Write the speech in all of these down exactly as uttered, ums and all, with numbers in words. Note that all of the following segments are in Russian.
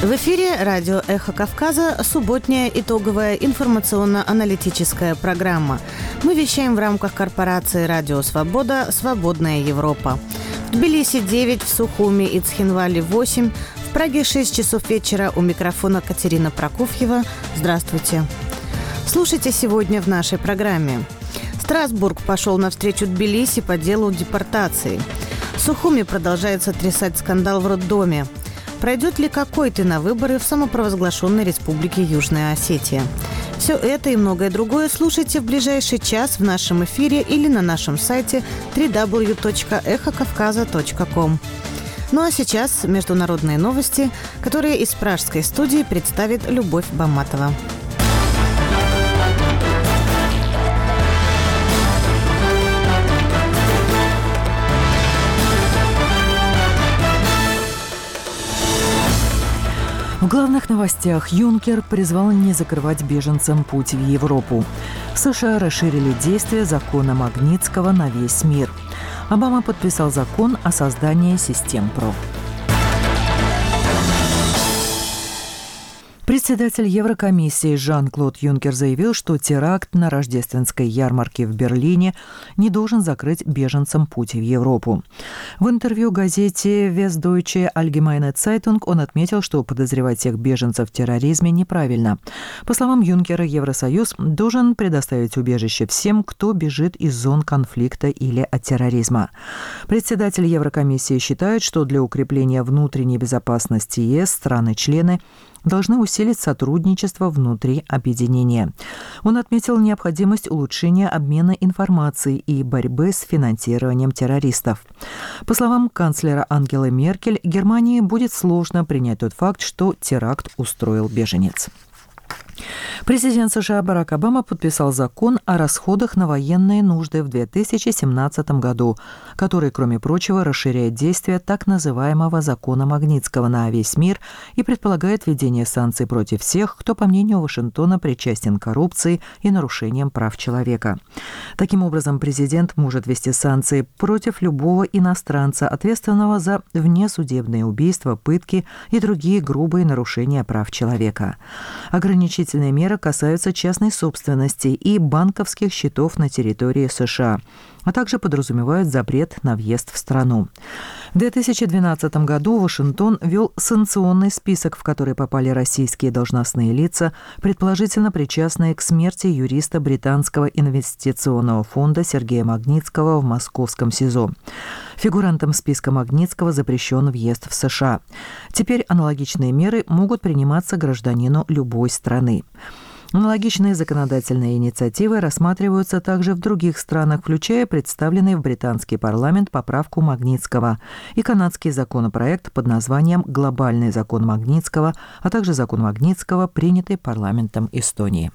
В эфире радио «Эхо Кавказа» субботняя итоговая информационно-аналитическая программа. Мы вещаем в рамках корпорации «Радио Свобода. Свободная Европа». В Тбилиси девять, в Сухуми и Цхинвале восемь, в Праге шесть часов вечера. У микрофона Катерина Прокофьева. Здравствуйте. Слушайте сегодня в нашей программе. Страсбург пошел навстречу Тбилиси по делу депортации. В Сухуми продолжает сотрясать скандал в роддоме. Пройдет ли какой-то на выборы в самопровозглашенной республике Южная Осетия? Все это и многое другое слушайте в ближайший час в нашем эфире или на нашем сайте дабл ю дабл ю дабл ю точка эхо кавказа точка ком. Ну а сейчас международные новости, которые из пражской студии представит Любовь Баматова. В главных новостях Юнкер призвал не закрывать беженцам путь в Европу. В США расширили действие закона Магнитского на весь мир. Обама подписал закон о создании систем ПРО. Председатель Еврокомиссии Жан-Клод Юнкер заявил, что теракт на рождественской ярмарке в Берлине не должен закрыть беженцам путь в Европу. В интервью газете Westdeutsche Allgemeine Zeitung он отметил, что подозревать всех беженцев в терроризме неправильно. По словам Юнкера, Евросоюз должен предоставить убежище всем, кто бежит из зон конфликта или от терроризма. Председатель Еврокомиссии считает, что для укрепления внутренней безопасности ЕС страны-члены должны усилить сотрудничество внутри объединения. Он отметил необходимость улучшения обмена информацией и борьбы с финансированием террористов. По словам канцлера Ангелы Меркель, Германии будет сложно принять тот факт, что теракт устроил беженец. Президент США Барак Обама подписал закон о расходах на военные нужды в две тысячи семнадцатом году, который, кроме прочего, расширяет действие так называемого закона Магнитского на весь мир и предполагает введение санкций против всех, кто, по мнению Вашингтона, причастен к коррупции и нарушениям прав человека. Таким образом, президент может ввести санкции против любого иностранца, ответственного за внесудебные убийства, пытки и другие грубые нарушения прав человека. Ограничительные меры касаются частной собственности и банковских счетов на территории США, а также подразумевают запрет на въезд в страну. В две тысячи двенадцатом году Вашингтон ввел санкционный список, в который попали российские должностные лица, предположительно причастные к смерти юриста британского инвестиционного фонда Сергея Магнитского в московском СИЗО. Фигурантам списка Магнитского запрещен въезд в США. Теперь аналогичные меры могут приниматься гражданину любой страны. Аналогичные законодательные инициативы рассматриваются также в других странах, включая представленный в британский парламент поправку Магнитского и канадский законопроект под названием «Глобальный закон Магнитского», а также закон Магнитского, принятый парламентом Эстонии.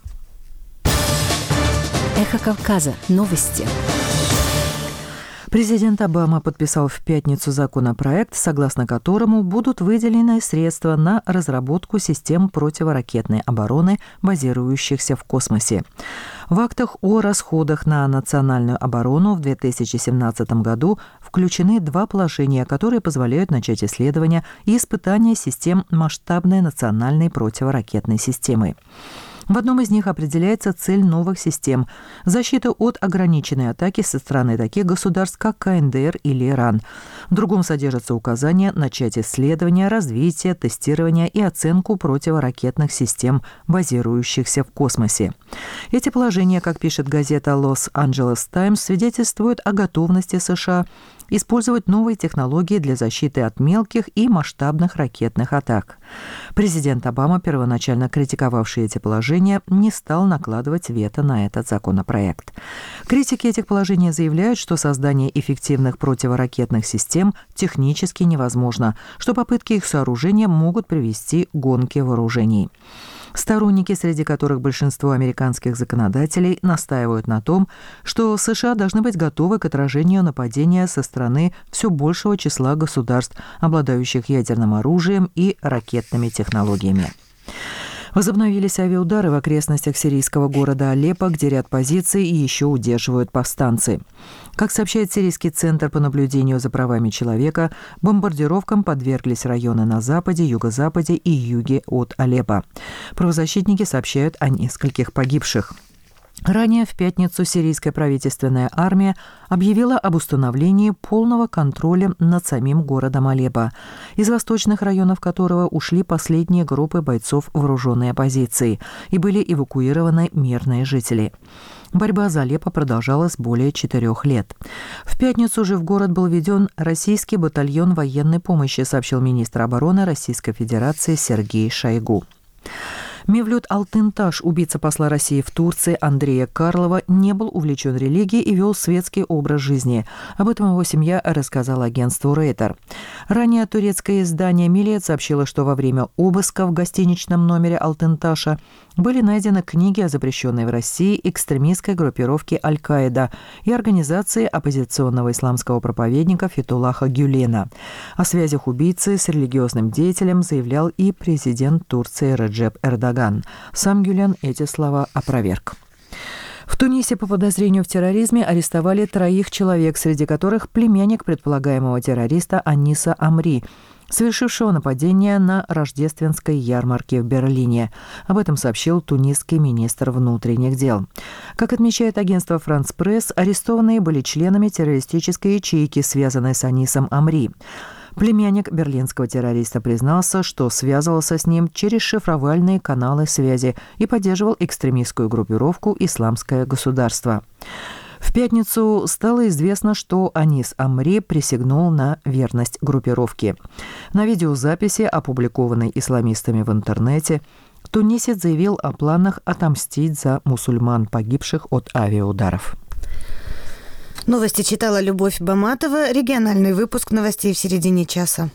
Эхо Кавказа. Новости. Президент Обама подписал в пятницу законопроект, согласно которому будут выделены средства на разработку систем противоракетной обороны, базирующихся в космосе. В актах о расходах на национальную оборону в две тысячи семнадцатом году включены два положения, которые позволяют начать исследования и испытания систем масштабной национальной противоракетной системы. В одном из них определяется цель новых систем – защита от ограниченной атаки со стороны таких государств, как КНДР или Иран. В другом содержатся указания начать исследования, развитие, тестирование и оценку противоракетных систем, базирующихся в космосе. Эти положения, как пишет газета Los Angeles Times, свидетельствуют о готовности США использовать новые технологии для защиты от мелких и масштабных ракетных атак. Президент Обама, первоначально критиковавший эти положения, не стал накладывать вето на этот законопроект. Критики этих положений заявляют, что создание эффективных противоракетных систем технически невозможно, что попытки их сооружения могут привести к гонке вооружений. Сторонники, среди которых большинство американских законодателей, настаивают на том, что США должны быть готовы к отражению нападения со стороны все большего числа государств, обладающих ядерным оружием и ракетными технологиями. Возобновились авиаудары в окрестностях сирийского города Алеппо, где ряд позиций и еще удерживают повстанцы. Как сообщает Сирийский центр по наблюдению за правами человека, бомбардировкам подверглись районы на западе, юго-западе и юге от Алеппо. Правозащитники сообщают о нескольких погибших. Ранее в пятницу сирийская правительственная армия объявила об установлении полного контроля над самим городом Алеппо, из восточных районов которого ушли последние группы бойцов вооруженной оппозиции и были эвакуированы мирные жители. Борьба за Алеппо продолжалась более четырех лет. В пятницу же в город был введен российский батальон военной помощи, сообщил министр обороны Российской Федерации Сергей Шойгу. Мевлют Алтынташ, убийца посла России в Турции Андрея Карлова, не был увлечен религией и вел светский образ жизни. Об этом его семья рассказала агентству Рейтер. Ранее турецкое издание «Милет» сообщило, что во время обыска в гостиничном номере Алтынташа были найдены книги о запрещенной в России экстремистской группировке Аль-Каида и организации оппозиционного исламского проповедника Фетуллаха Гюлена. О связях убийцы с религиозным деятелем заявлял и президент Турции Реджеп Эрдоган. Сам Гюлен эти слова опроверг. В Тунисе по подозрению в терроризме арестовали троих человек, среди которых племянник предполагаемого террориста Аниса Амри, совершившего нападение на рождественской ярмарке в Берлине. Об этом сообщил тунисский министр внутренних дел. Как отмечает агентство «Франс Пресс», арестованные были членами террористической ячейки, связанной с Анисом Амри. Племянник берлинского террориста признался, что связывался с ним через шифровальные каналы связи и поддерживал экстремистскую группировку «Исламское государство». В пятницу стало известно, что Анис Амри присягнул на верность группировке. На видеозаписи, опубликованной исламистами в интернете, тунисец заявил о планах отомстить за мусульман, погибших от авиаударов. Новости читала Любовь Баматова. Региональный выпуск новостей в середине часа.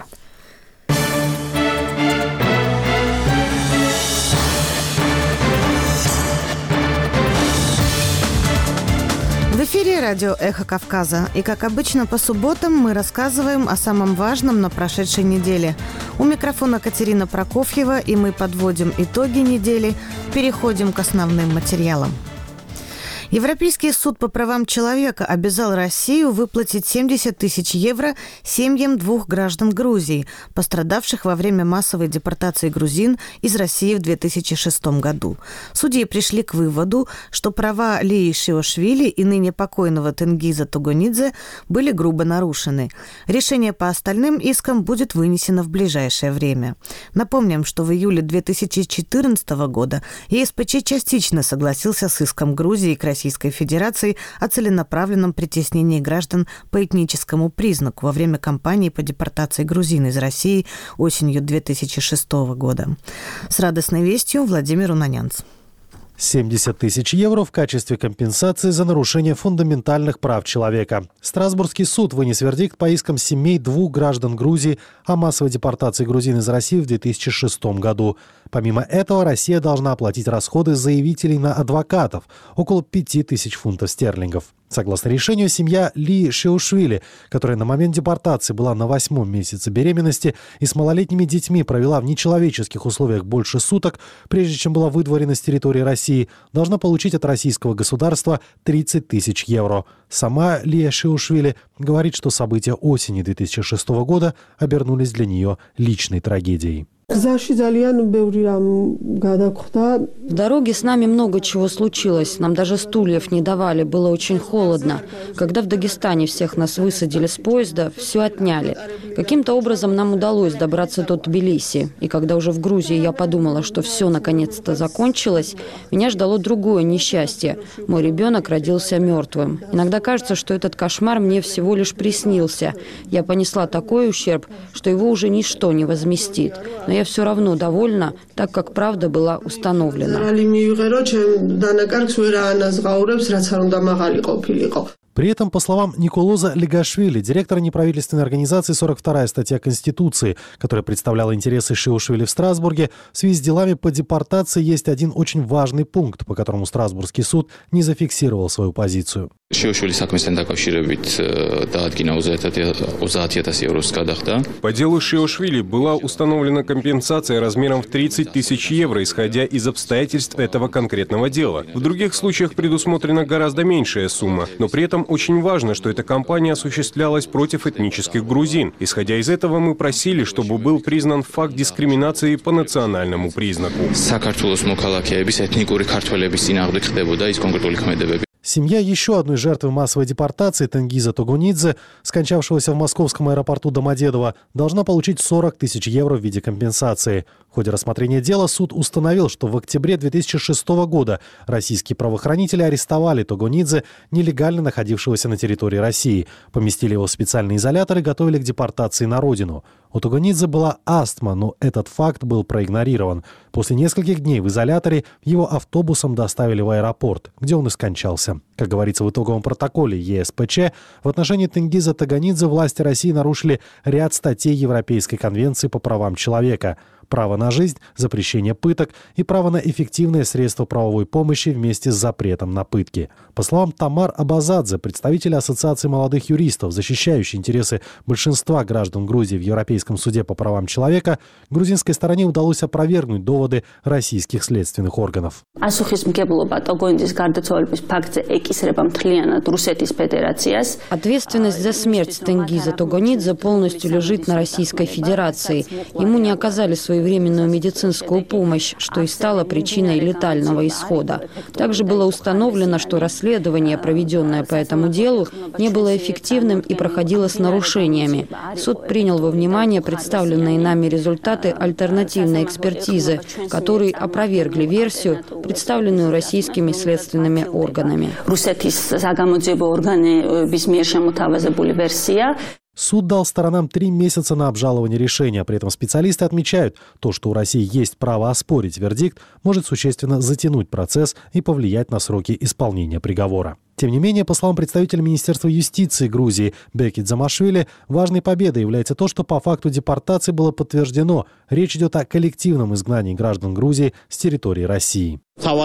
В эфире радио «Эхо Кавказа». И, как обычно, по субботам мы рассказываем о самом важном на прошедшей неделе. У микрофона Катерина Прокофьева, и мы подводим итоги недели, переходим к основным материалам. Европейский суд по правам человека обязал Россию выплатить семьдесят тысяч евро семьям двух граждан Грузии, пострадавших во время массовой депортации грузин из России в две тысячи шестом году. Судьи пришли к выводу, что права Лии Шиошвили и ныне покойного Тенгиза Тугонидзе были грубо нарушены. Решение по остальным искам будет вынесено в ближайшее время. Напомним, что в июле две тысячи четырнадцатого года ЕСПЧ частично согласился с иском Грузии к России Российской Федерации о целенаправленном притеснении граждан по этническому признаку во время кампании по депортации грузин из России осенью две тысячи шестого года. С радостной вестью Владимир Унанянц. семьдесят тысяч евро в качестве компенсации за нарушение фундаментальных прав человека. Страсбургский суд вынес вердикт по искам семей двух граждан Грузии о массовой депортации грузин из России в две тысячи шестом году. Помимо этого, Россия должна оплатить расходы заявителей на адвокатов – около пяти тысяч фунтов стерлингов. Согласно решению, семья Лии Шиошвили, которая на момент депортации была на восьмом месяце беременности и с малолетними детьми провела в нечеловеческих условиях больше суток, прежде чем была выдворена с территории России, должна получить от российского государства тридцать тысяч евро. Сама Лия Шиошвили говорит, что события осени две тысячи шестого года обернулись для нее личной трагедией. В дороге с нами много чего случилось. Нам даже стульев не давали, было очень холодно. Когда в Дагестане всех нас высадили с поезда, все отняли. Каким-то образом нам удалось добраться до Тбилиси. И когда уже в Грузии я подумала, что все наконец-то закончилось, меня ждало другое несчастье. Мой ребенок родился мертвым. Иногда кажется, что этот кошмар мне всего лишь приснился. Я понесла такой ущерб, что его уже ничто не возместит. Но я все равно довольна, так как правда была установлена. При этом, по словам Николоза Легашвили, директора неправительственной организации «сорок вторая статья Конституции», которая представляла интересы Шиошвили в Страсбурге, в связи с делами по депортации есть один очень важный пункт, по которому Страсбургский суд не зафиксировал свою позицию. По делу Шиошвили была установлена компенсация размером в тридцать тысяч евро, исходя из обстоятельств этого конкретного дела. В других случаях предусмотрена гораздо меньшая сумма, но при этом очень важно, что эта кампания осуществлялась против этнических грузин. Исходя из этого, мы просили, чтобы был признан факт дискриминации по национальному признаку. Семья еще одной жертвы массовой депортации Тенгиза Тогунидзе, скончавшегося в московском аэропорту Домодедово, должна получить сорок тысяч евро в виде компенсации. В ходе рассмотрения дела суд установил, что в октябре две тысячи шестого года российские правоохранители арестовали Тогунидзе, нелегально находившегося на территории России, поместили его в специальный изолятор и готовили к депортации на родину. У Тогунидзе была астма, но этот факт был проигнорирован. После нескольких дней в изоляторе его автобусом доставили в аэропорт, где он и скончался. Как говорится в итоговом протоколе Е С П Ч, в отношении Тенгиза Тогунидзе власти России нарушили ряд статей Европейской конвенции по правам человека: право на жизнь, запрещение пыток и право на эффективное средство правовой помощи вместе с запретом на пытки. По словам Тамар Абазадзе, представителя Ассоциации молодых юристов, защищающей интересы большинства граждан Грузии в Европейском суде по правам человека, грузинской стороне удалось опровергнуть доводы российских следственных органов. Ответственность за смерть Тенгиза Тогунидзе полностью лежит на Российской Федерации. Ему не оказали своевременную медицинскую помощь, что и стало причиной летального исхода. Также было установлено, что расследование, проведенное по этому делу, не было эффективным и проходило с нарушениями. Суд принял во внимание представленные нами результаты альтернативной экспертизы, которые опровергли версию, представленную российскими следственными органами. Суд дал сторонам три месяца на обжалование решения. При этом специалисты отмечают, то, что у России есть право оспорить вердикт, может существенно затянуть процесс и повлиять на сроки исполнения приговора. Тем не менее, по словам представителя Министерства юстиции Грузии Беки Дзамашвили, важной победой является то, что по факту депортации было подтверждено, речь идет о коллективном изгнании граждан Грузии с территории России.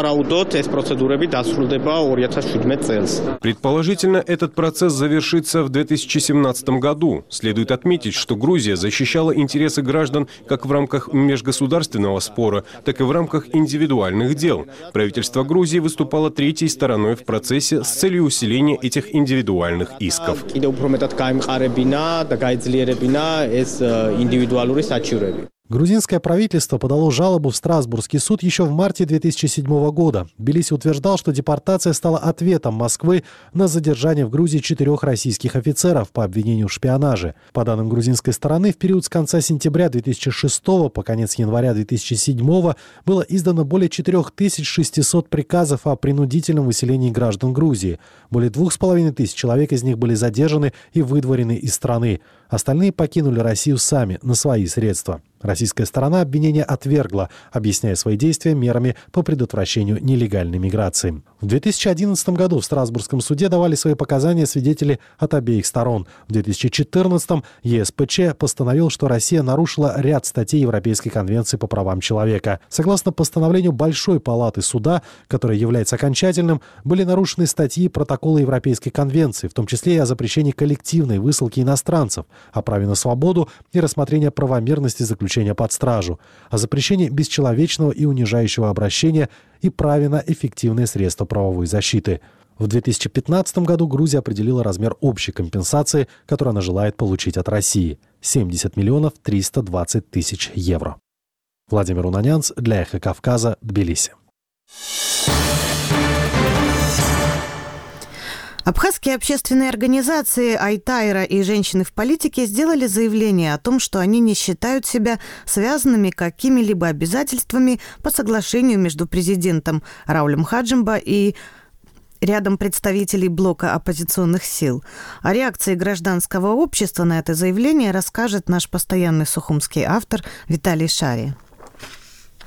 Предположительно, этот процесс завершится в две тысячи семнадцатом году. Следует отметить, что Грузия защищала интересы граждан как в рамках межгосударственного спора, так и в рамках индивидуальных дел. Правительство Грузии выступало третьей стороной в процессе с целью усиления этих индивидуальных исков. Грузинское правительство подало жалобу в Страсбургский суд еще в марте две тысячи седьмого года. Тбилиси утверждал, что депортация стала ответом Москвы на задержание в Грузии четырех российских офицеров по обвинению в шпионаже. По данным грузинской стороны, в период с конца сентября две тысячи шестого по конец января две тысячи седьмого было издано более четырех тысяч шестисот приказов о принудительном выселении граждан Грузии. Более двух с половиной тысяч человек из них были задержаны и выдворены из страны. Остальные покинули Россию сами, на свои средства. Российская сторона обвинения отвергла, объясняя свои действия мерами по предотвращению нелегальной миграции. В две тысячи одиннадцатом году в Страсбургском суде давали свои показания свидетели от обеих сторон. В две тысячи четырнадцатом Е С П Ч постановил, что Россия нарушила ряд статей Европейской конвенции по правам человека. Согласно постановлению Большой палаты суда, которое является окончательным, были нарушены статьи протокола Европейской конвенции, в том числе и о запрещении коллективной высылки иностранцев, о праве на свободу и рассмотрение правомерности заключения под стражу, о запрещении бесчеловечного и унижающего обращения и праве на эффективные средства правовой защиты. В две тысячи пятнадцатом году Грузия определила размер общей компенсации, которую она желает получить от России – семьдесят миллионов триста двадцать тысяч евро. Владимир Унанянц для Эхо Кавказа, Тбилиси. Абхазские общественные организации «Айтайра» и «Женщины в политике» сделали заявление о том, что они не считают себя связанными какими-либо обязательствами по соглашению между президентом Раулем Хаджимба и рядом представителей блока оппозиционных сил. О реакции гражданского общества на это заявление расскажет наш постоянный сухумский автор Виталий Шари.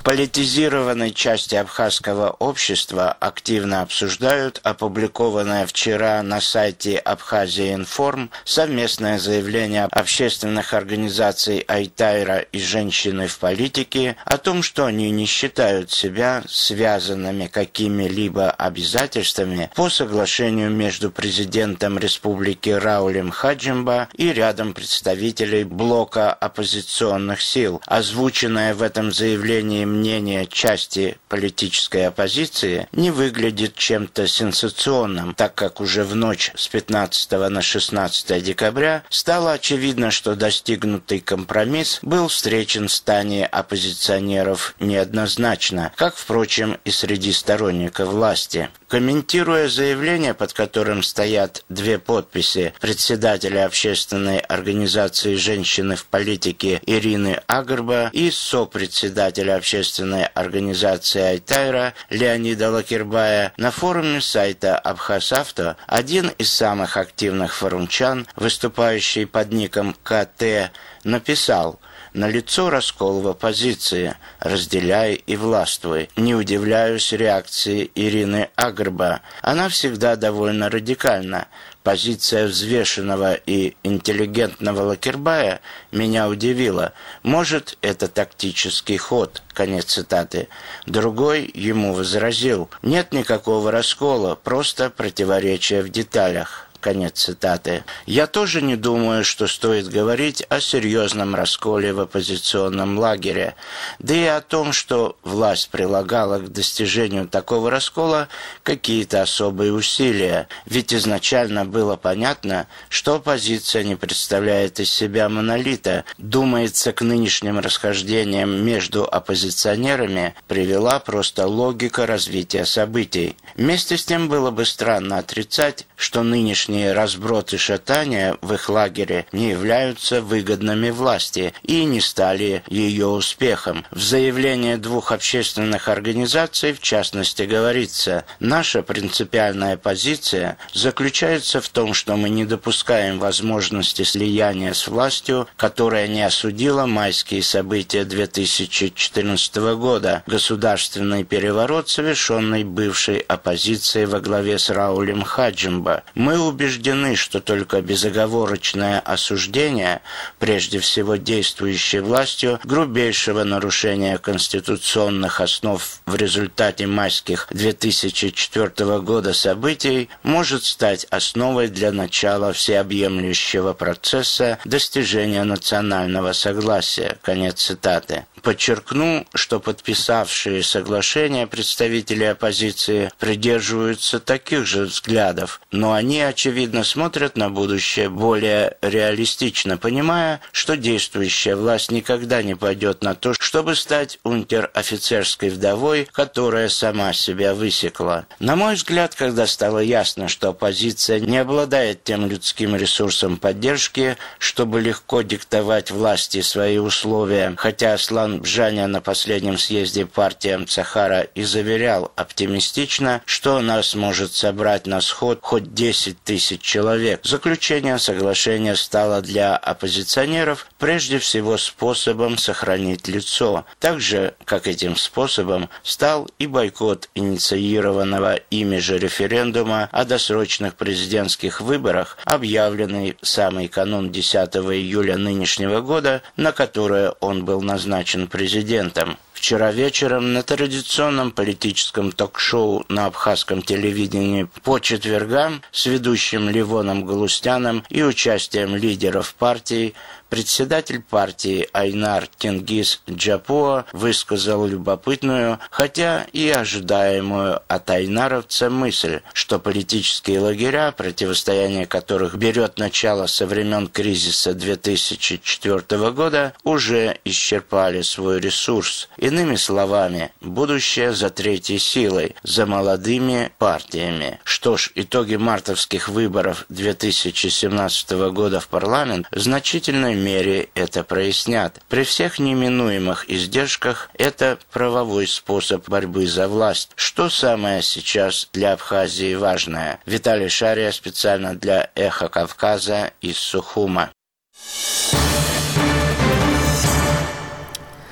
политизированной части абхазского общества активно обсуждают опубликованное вчера на сайте Абхазия-Информ совместное заявление общественных организаций Айтайра и «Женщины в политике» о том, что они не считают себя связанными какими-либо обязательствами по соглашению между президентом республики Раулем Хаджимба и рядом представителей блока оппозиционных сил. Озвученное в этом заявлении мнение части политической оппозиции не выглядит чем-то сенсационным, так как уже в ночь с пятнадцатого на шестнадцатое декабря стало очевидно, что достигнутый компромисс был встречен в стане оппозиционеров неоднозначно, как, впрочем, и среди сторонников власти. Комментируя заявление, под которым стоят две подписи председателя общественной организации «Женщины в политике» Ирины Агарба и сопредседателя общественной организации Айтайра Леонида Лакербая, на форуме сайта Абхаз-Авто один из самых активных форумчан, выступающий под ником КТ, написал: «Налицо раскол в оппозиции, разделяй и властвуй. Не удивляюсь реакции Ирины Агарба. Она всегда довольно радикальна. Позиция взвешенного и интеллигентного Лакербая меня удивила. Может, это тактический ход». Конец цитаты. Другой ему возразил: «Нет никакого раскола, просто противоречия в деталях». Конец цитаты. «Я тоже не думаю, что стоит говорить о серьезном расколе в оппозиционном лагере, да и о том, что власть прилагала к достижению такого раскола какие-то особые усилия, ведь изначально было понятно, что оппозиция не представляет из себя монолита. Думается, к нынешним расхождениям между оппозиционерами привела просто логика развития событий. Вместе с тем было бы странно отрицать, что нынешние разброд и шатания в их лагере не являются выгодными власти и не стали ее успехом. В заявлении двух общественных организаций, в частности, говорится: «Наша принципиальная позиция заключается в том, что мы не допускаем возможности слияния с властью, которая не осудила майские события две тысячи четырнадцатого года, государственный переворот, совершенный бывшей оппозицией во главе с Раулем Хаджимба. Мы убеждены, убеждены, что только безоговорочное осуждение, прежде всего действующей властью, грубейшего нарушения конституционных основ в результате майских две тысячи четвёртого года событий может стать основой для начала всеобъемлющего процесса достижения национального согласия». Конец цитаты. Подчеркну, что подписавшие соглашение представители оппозиции придерживаются таких же взглядов, но они, очевидно, смотрят на будущее более реалистично, понимая, что действующая власть никогда не пойдет на то, чтобы стать унтер-офицерской вдовой, которая сама себя высекла. На мой взгляд, когда стало ясно, что оппозиция не обладает тем людским ресурсом поддержки, чтобы легко диктовать власти свои условия, хотя Аслан Бжаня на последнем съезде партии Амцахара и заверял оптимистично, что она сможет собрать на сход хоть десять тысяч человек. Заключение соглашения стало для оппозиционеров прежде всего способом сохранить лицо, так же, как этим способом стал и бойкот инициированного ими же референдума о досрочных президентских выборах, объявленный в самый канун десятого июля нынешнего года, на которое он был назначен президентом. Вчера вечером на традиционном политическом ток-шоу на абхазском телевидении по четвергам с ведущим Ливоном Галустяном и участием лидеров партии председатель партии Айнар Тенгиз Джапуа высказал любопытную, хотя и ожидаемую от айнаровца мысль, что политические лагеря, противостояние которых берет начало со времен кризиса две тысячи четвёртого года, уже исчерпали свой ресурс. Иными словами, будущее за третьей силой, за молодыми партиями. Что ж, итоги мартовских выборов две тысячи семнадцатого года в парламент в значительной мере это прояснят. При всех неминуемых издержках это правовой способ борьбы за власть. Что самое сейчас для Абхазии важное? Виталий Шария специально для «Эхо Кавказа» из Сухума.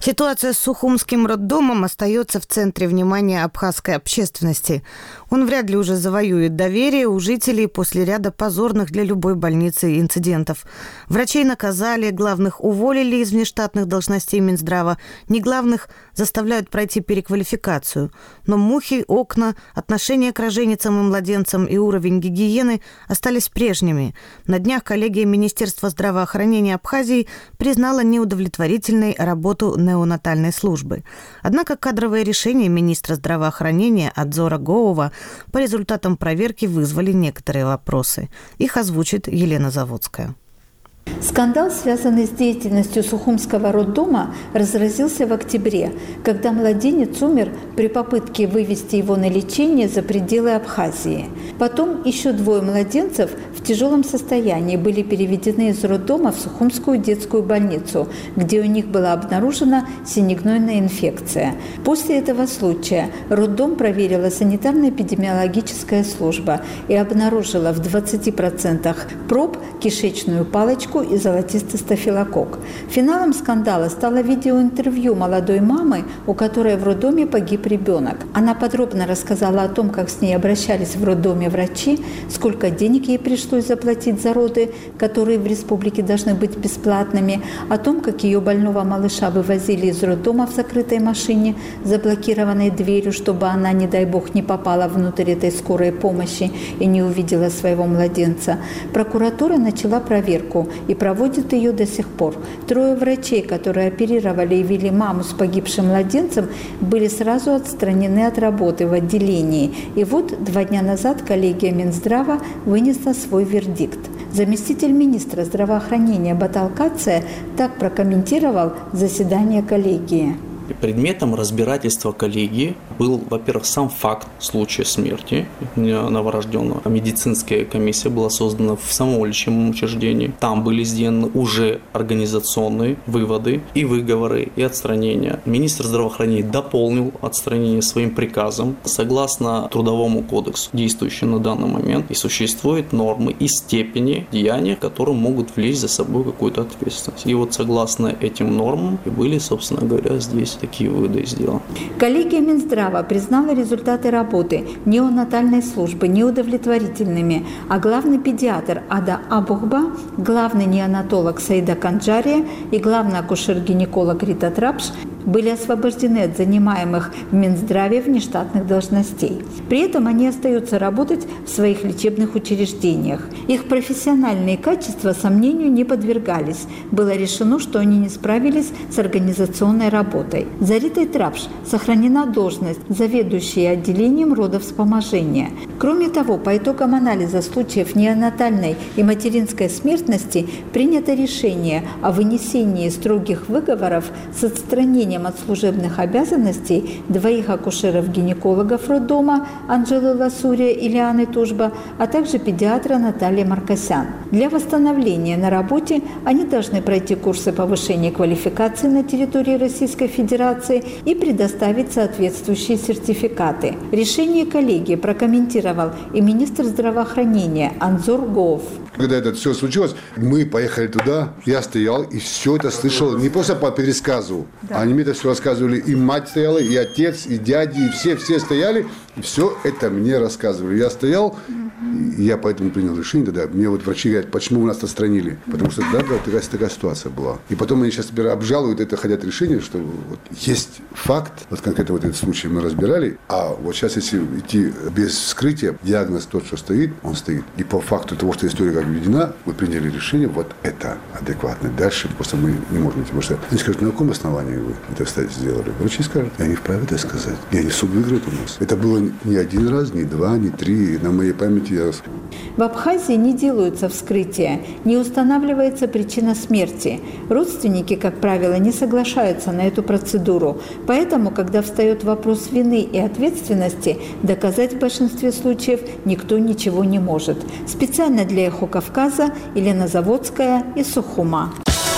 Ситуация с Сухумским роддомом остается в центре внимания абхазской общественности. Он вряд ли уже завоюет доверие у жителей после ряда позорных для любой больницы инцидентов. Врачей наказали, главных уволили из внештатных должностей Минздрава, не главных заставляют пройти переквалификацию. Но мухи, окна, отношение к роженицам и младенцам и уровень гигиены остались прежними. На днях коллегия Министерства здравоохранения Абхазии признала неудовлетворительной работу неонатальной службы. Однако кадровые решения министра здравоохранения Адзора Гоова по результатам проверки вызвали некоторые вопросы. Их озвучит Елена Заводская. Скандал, связанный с деятельностью Сухумского роддома, разразился в октябре, когда младенец умер при попытке вывести его на лечение за пределы Абхазии. Потом еще двое младенцев в тяжелом состоянии были переведены из роддома в Сухумскую детскую больницу, где у них была обнаружена синегнойная инфекция. После этого случая роддом проверила санитарно-эпидемиологическая служба и обнаружила в двадцати процентах проб кишечную палочку и золотистый стафилококк. Финалом скандала стало видеоинтервью молодой мамы, у которой в роддоме погиб ребенок. Она подробно рассказала о том, как с ней обращались в роддоме врачи, сколько денег ей пришлось заплатить за роды, которые в республике должны быть бесплатными, о том, как ее больного малыша вывозили из роддома в закрытой машине, заблокированной дверью, чтобы она, не дай бог, не попала внутрь этой скорой помощи и не увидела своего младенца. Прокуратура начала проверку и проводит ее до сих пор. Трое врачей, которые оперировали и вели маму с погибшим младенцем, были сразу отстранены от работы в отделении. И вот два дня назад коллегия Минздрава вынесла свой вердикт. Заместитель министра здравоохранения Баталкация так прокомментировал заседание коллегии. Предметом разбирательства коллегии был, во-первых, сам факт случая смерти новорожденного. Медицинская комиссия была создана в самом лечебном учреждении. Там были сделаны уже организационные выводы и выговоры, и отстранения. Министр здравоохранения дополнил отстранение своим приказом. Согласно Трудовому кодексу, действующему на данный момент, и существуют нормы и степени деяния, которые могут влечь за собой какую-то ответственность. И вот согласно этим нормам и были, собственно говоря, здесь такие выводы сделаны. Коллегия Минздрава признала результаты работы неонатальной службы неудовлетворительными, а главный педиатр Ада Абухба, главный неонатолог Саида Канджария и главный акушер-гинеколог Рита Трапш были освобождены от занимаемых в Минздраве внештатных должностей. При этом они остаются работать в своих лечебных учреждениях. Их профессиональные качества сомнению не подвергались. Было решено, что они не справились с организационной работой. За Ритой Трапш сохранена должность заведующей отделением родовспоможения. Кроме того, по итогам анализа случаев неонатальной и материнской смертности принято решение о вынесении строгих выговоров с отстранением от служебных обязанностей двоих акушеров-гинекологов роддома Анжелы Ласурия и Лианы Тужба, а также педиатра Натальи Маркосян. Для восстановления на работе они должны пройти курсы повышения квалификации на территории Российской Федерации и предоставить соответствующие сертификаты. Решение коллегии прокомментировал и министр здравоохранения Адзор Гоов. Когда это все случилось, мы поехали туда, я стоял и все это слышал не просто по пересказу, да. Они мне это все рассказывали, и мать стояла, и отец, и дяди, и все, все стояли, и все это мне рассказывали. Я стоял, и я поэтому принял решение тогда. Мне вот врачи говорят, почему вы нас отстранили? Потому что да, да, такая, такая ситуация была. И потом они сейчас теперь обжалуют это, хотят решение, что вот есть факт, вот конкретно вот этот случай мы разбирали, а вот сейчас, если идти без вскрытия, диагноз тот, что стоит, он стоит. И по факту того, что история как введена, мы приняли решение, вот это адекватно. Дальше просто мы не можем идти. Потому что они скажут, на каком основании вы это сделали? Врачи скажут, я не вправе это сказать. И они суд выиграют у нас. Это было не один раз, не два, не три. На моей памяти я... В Абхазии не делаются вскрытия, не устанавливается причина смерти. Родственники, как правило, не соглашаются на эту процедуру. Поэтому, когда встает вопрос вины и ответственности, доказать в большинстве случаев никто ничего не может. Специально для «Эхо Кавказа» Елена Заводская из Сухума.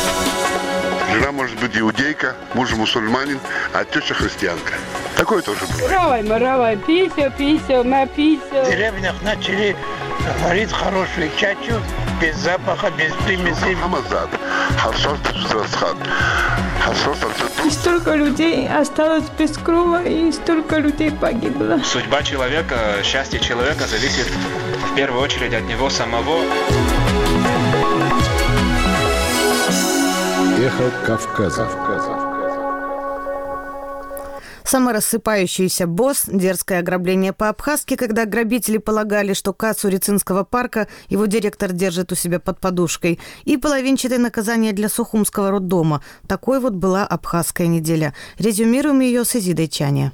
Жена может быть иудейка, муж мусульманин, а теща христианка. Такое тоже бывает. Равай, маравай, писю, писю, на писю. В деревнях начали варить хорошую чачу, без запаха, без примесей. Хамазад, харшор, харшор, харшор, И столько людей осталось без крова, и столько людей погибло. Судьба человека, счастье человека зависит в первую очередь от него самого. Эхо Кавказа. Саморассыпающийся босс, дерзкое ограбление по-абхазски, когда грабители полагали, что кассу Рицинского парка его директор держит у себя под подушкой, и половинчатое наказание для Сухумского роддома. Такой вот была абхазская неделя. Резюмируем ее с Изидой Чане.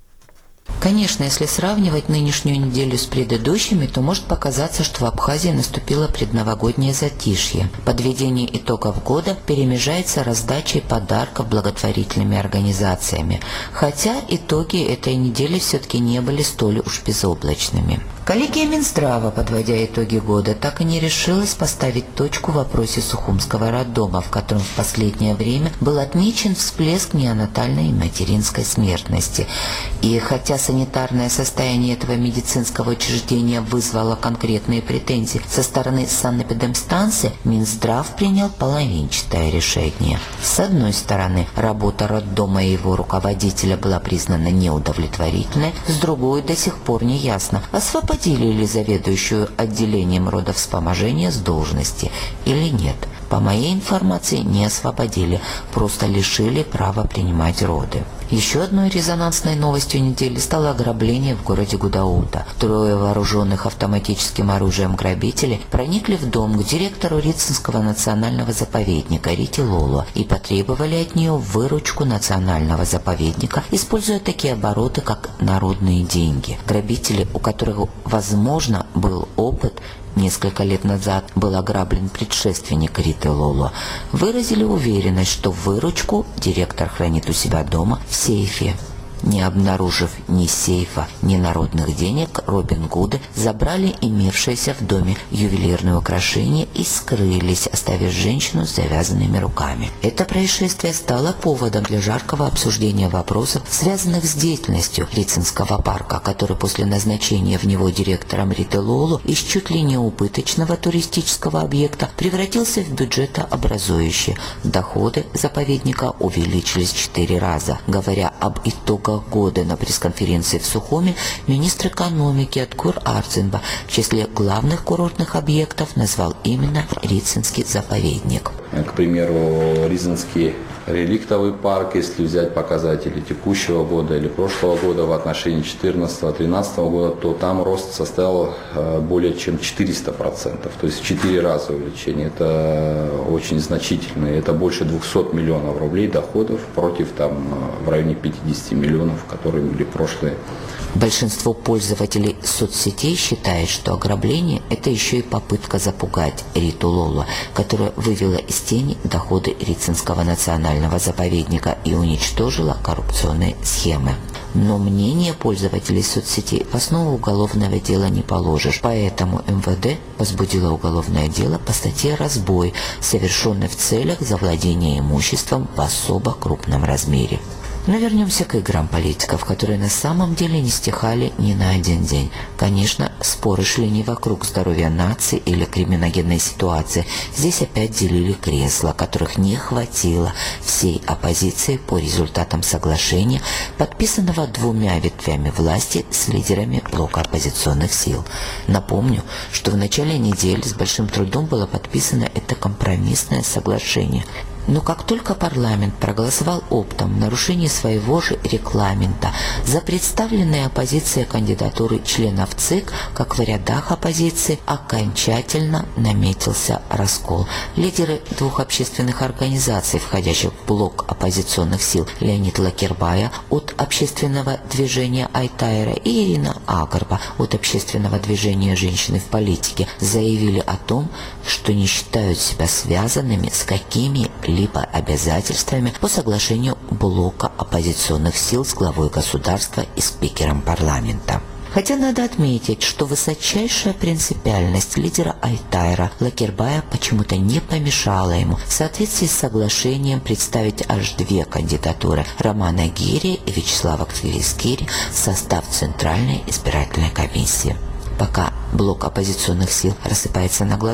Конечно, если сравнивать нынешнюю неделю с предыдущими, то может показаться, что в Абхазии наступило предновогоднее затишье. Подведение итогов года перемежается раздачей подарков благотворительными организациями. Хотя итоги этой недели все-таки не были столь уж безоблачными. Коллегия Минздрава, подводя итоги года, так и не решилась поставить точку в вопросе Сухумского роддома, в котором в последнее время был отмечен всплеск неонатальной и материнской смертности. И хотя санитарное состояние этого медицинского учреждения вызвало конкретные претензии со стороны санэпидемстанции, Минздрав принял половинчатое решение. С одной стороны, работа роддома и его руководителя была признана неудовлетворительной, с другой до сих пор не ясно, освободили ли заведующую отделением родовспоможения с должности или нет. По моей информации, не освободили, просто лишили права принимать роды. Еще одной резонансной новостью недели стало ограбление в городе Гудаута. Трое вооруженных автоматическим оружием грабителей проникли в дом к директору Рицинского национального заповедника Рите Лоло и потребовали от нее выручку национального заповедника, используя такие обороты, как народные деньги. Грабители, у которых, возможно, был опыт, несколько лет назад был ограблен предшественник Риты Лоло, выразили уверенность, что выручку директор хранит у себя дома в сейфе. Не обнаружив ни сейфа, ни народных денег, Робин Гуды забрали имевшиеся в доме ювелирные украшения и скрылись, оставив женщину с завязанными руками. Это происшествие стало поводом для жаркого обсуждения вопросов, связанных с деятельностью Рицинского парка, который после назначения в него директором Риты Лоло из чуть ли не убыточного туристического объекта превратился в бюджетообразующий. Доходы заповедника увеличились в четыре раза. Говоря об итогах года на пресс-конференции в Сухуме, министр экономики Откур Арцинба в числе главных курортных объектов назвал именно Рицинский заповедник. К примеру, Рицинский реликтовый парк, если взять показатели текущего года или прошлого года в отношении две тысячи четырнадцатого-две тысячи тринадцатого года, то там рост составил более чем четыреста процентов, то есть в четыре раза увеличение. Это очень значительно, это больше двухсот миллионов рублей доходов против там в районе пятидесяти миллионов, которые были прошлые. Большинство пользователей соцсетей считает, что ограбление – это еще и попытка запугать Риту Лоло, которая вывела из тени доходы Рицинского национального заповедника и уничтожила коррупционные схемы. Но мнение пользователей соцсетей в основу уголовного дела не положишь, поэтому эм вэ дэ возбудило уголовное дело по статье «Разбой», совершенный в целях завладения имуществом в особо крупном размере. Но вернемся к играм политиков, которые на самом деле не стихали ни на один день. Конечно, споры шли не вокруг здоровья нации или криминогенной ситуации. Здесь опять делили кресла, которых не хватило всей оппозиции по результатам соглашения, подписанного двумя ветвями власти с лидерами блока оппозиционных сил. Напомню, что в начале недели с большим трудом было подписано это компромиссное соглашение. Но как только парламент проголосовал оптом в нарушении своего же регламента за представленные оппозицией кандидатуры членов ЦИК, как в рядах оппозиции окончательно наметился раскол. Лидеры двух общественных организаций, входящих в блок оппозиционных сил, Леонид Лакербая от общественного движения Айтайра и Ирина Агарба от общественного движения «Женщины в политике», заявили о том, что не считают себя связанными с какими либо обязательствами по соглашению блока оппозиционных сил с главой государства и спикером парламента. Хотя надо отметить, что высочайшая принципиальность лидера Айтайра Лакербая почему-то не помешала ему в соответствии с соглашением представить аж две кандидатуры – Романа Гирия и Вячеслава Квилискири в состав Центральной избирательной комиссии. Пока блок оппозиционных сил рассыпается на глазах,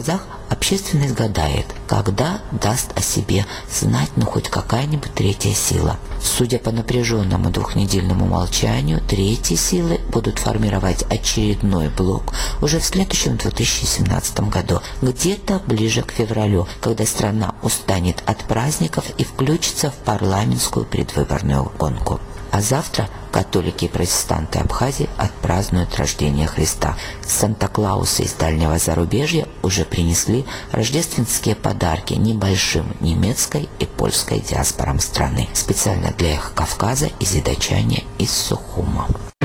общественность гадает, когда даст о себе знать ну хоть какая-нибудь третья сила. Судя по напряженному двухнедельному молчанию, третьи силы будут формировать очередной блок уже в следующем две тысячи семнадцатом году, где-то ближе к февралю, когда страна устанет от праздников и включится в парламентскую предвыборную гонку. А завтра католики и протестанты Абхазии отпразднуют рождение Христа. Санта-Клаусы из дальнего зарубежья уже принесли рождественские подарки небольшим немецкой и польской диаспорам страны. Специально для Эхо Кавказа из Идачани из Сухума.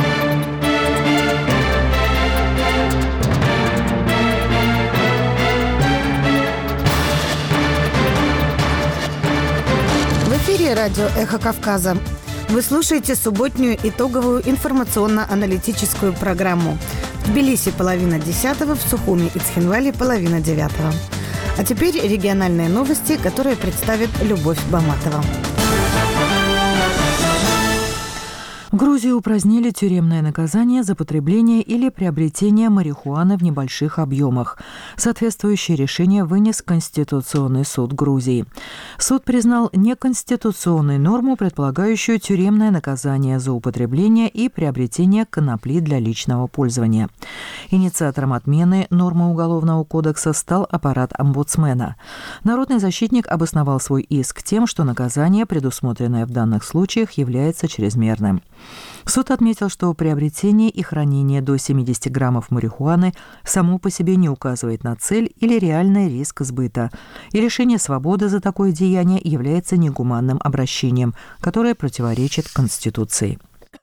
В эфире радио «Эхо Кавказа». Вы слушаете субботнюю итоговую информационно-аналитическую программу. В Тбилиси половина десятого, в Сухуме и Цхинвале половина девятого. А теперь региональные новости, которые представит Любовь Баматова. В Грузии упразднили тюремное наказание за потребление или приобретение марихуаны в небольших объемах. Соответствующее решение вынес Конституционный суд Грузии. Суд признал неконституционной норму, предполагающую тюремное наказание за употребление и приобретение конопли для личного пользования. Инициатором отмены нормы Уголовного кодекса стал аппарат омбудсмена. Народный защитник обосновал свой иск тем, что наказание, предусмотренное в данных случаях, является чрезмерным. Суд отметил, что приобретение и хранение до семьдесят граммов марихуаны само по себе не указывает на цель или реальный риск сбыта, и лишение свободы за такое деяние является негуманным обращением, которое противоречит Конституции.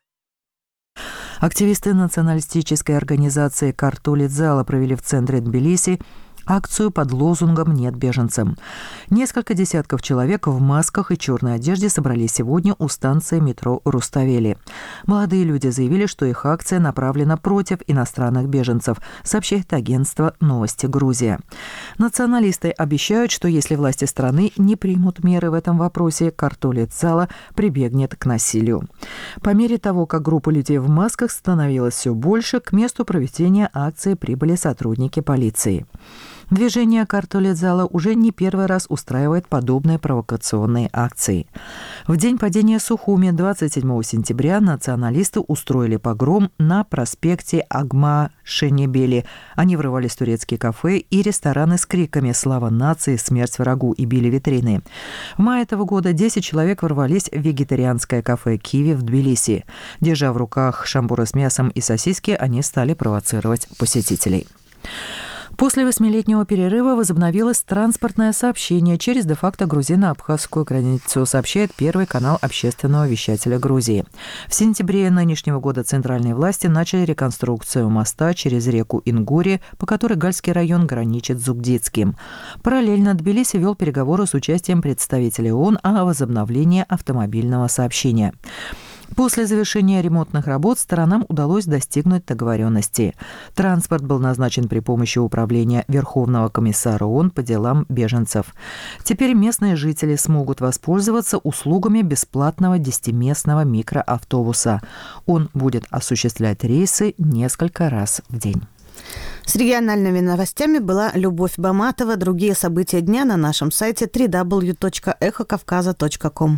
Активисты националистической организации «Картулидзала» провели в центре Тбилиси акцию под лозунгом «Нет беженцам». Несколько десятков человек в масках и черной одежде собрались сегодня у станции метро Руставели. Молодые люди заявили, что их акция направлена против иностранных беженцев, сообщает агентство «Новости Грузия». Националисты обещают, что если власти страны не примут меры в этом вопросе, Картулидзала прибегнет к насилию. По мере того, как группа людей в масках становилась все больше, к месту проведения акции прибыли сотрудники полиции. Движение Картулидзала уже не первый раз устраивает подобные провокационные акции. В день падения Сухуми, двадцать седьмого сентября, националисты устроили погром на проспекте Агма-Шенебели. Они врывались в турецкие кафе и рестораны с криками «Слава нации! Смерть врагу!» и били витрины. В мае этого года десять человек ворвались в вегетарианское кафе «Киви» в Тбилиси. Держа в руках шампуры с мясом и сосиски, они стали провоцировать посетителей. После восьмилетнего перерыва возобновилось транспортное сообщение через де-факто грузино-абхазскую границу, сообщает Первый канал общественного вещателя Грузии. В сентябре нынешнего года центральные власти начали реконструкцию моста через реку Ингури, по которой Гальский район граничит с Зугдитским. Параллельно Тбилиси вел переговоры с участием представителей ООН о возобновлении автомобильного сообщения. После завершения ремонтных работ сторонам удалось достигнуть договоренности. Транспорт был назначен при помощи управления Верховного комиссара ООН по делам беженцев. Теперь местные жители смогут воспользоваться услугами бесплатного десятиместного микроавтобуса. Он будет осуществлять рейсы несколько раз в день. С региональными новостями была Любовь Баматова. Другие события дня на нашем сайте дабл ю дабл ю дабл ю точка эхо кавказа точка ком.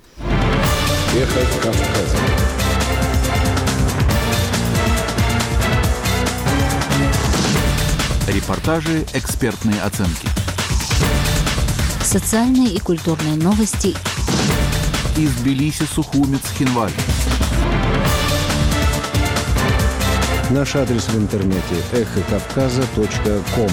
Эхо Кавказа. Репортажи, экспертные оценки. Социальные и культурные новости. Из Тбилиси, Сухуми, Цхинвали. Наш адрес в интернете эхо кавказа точка ком.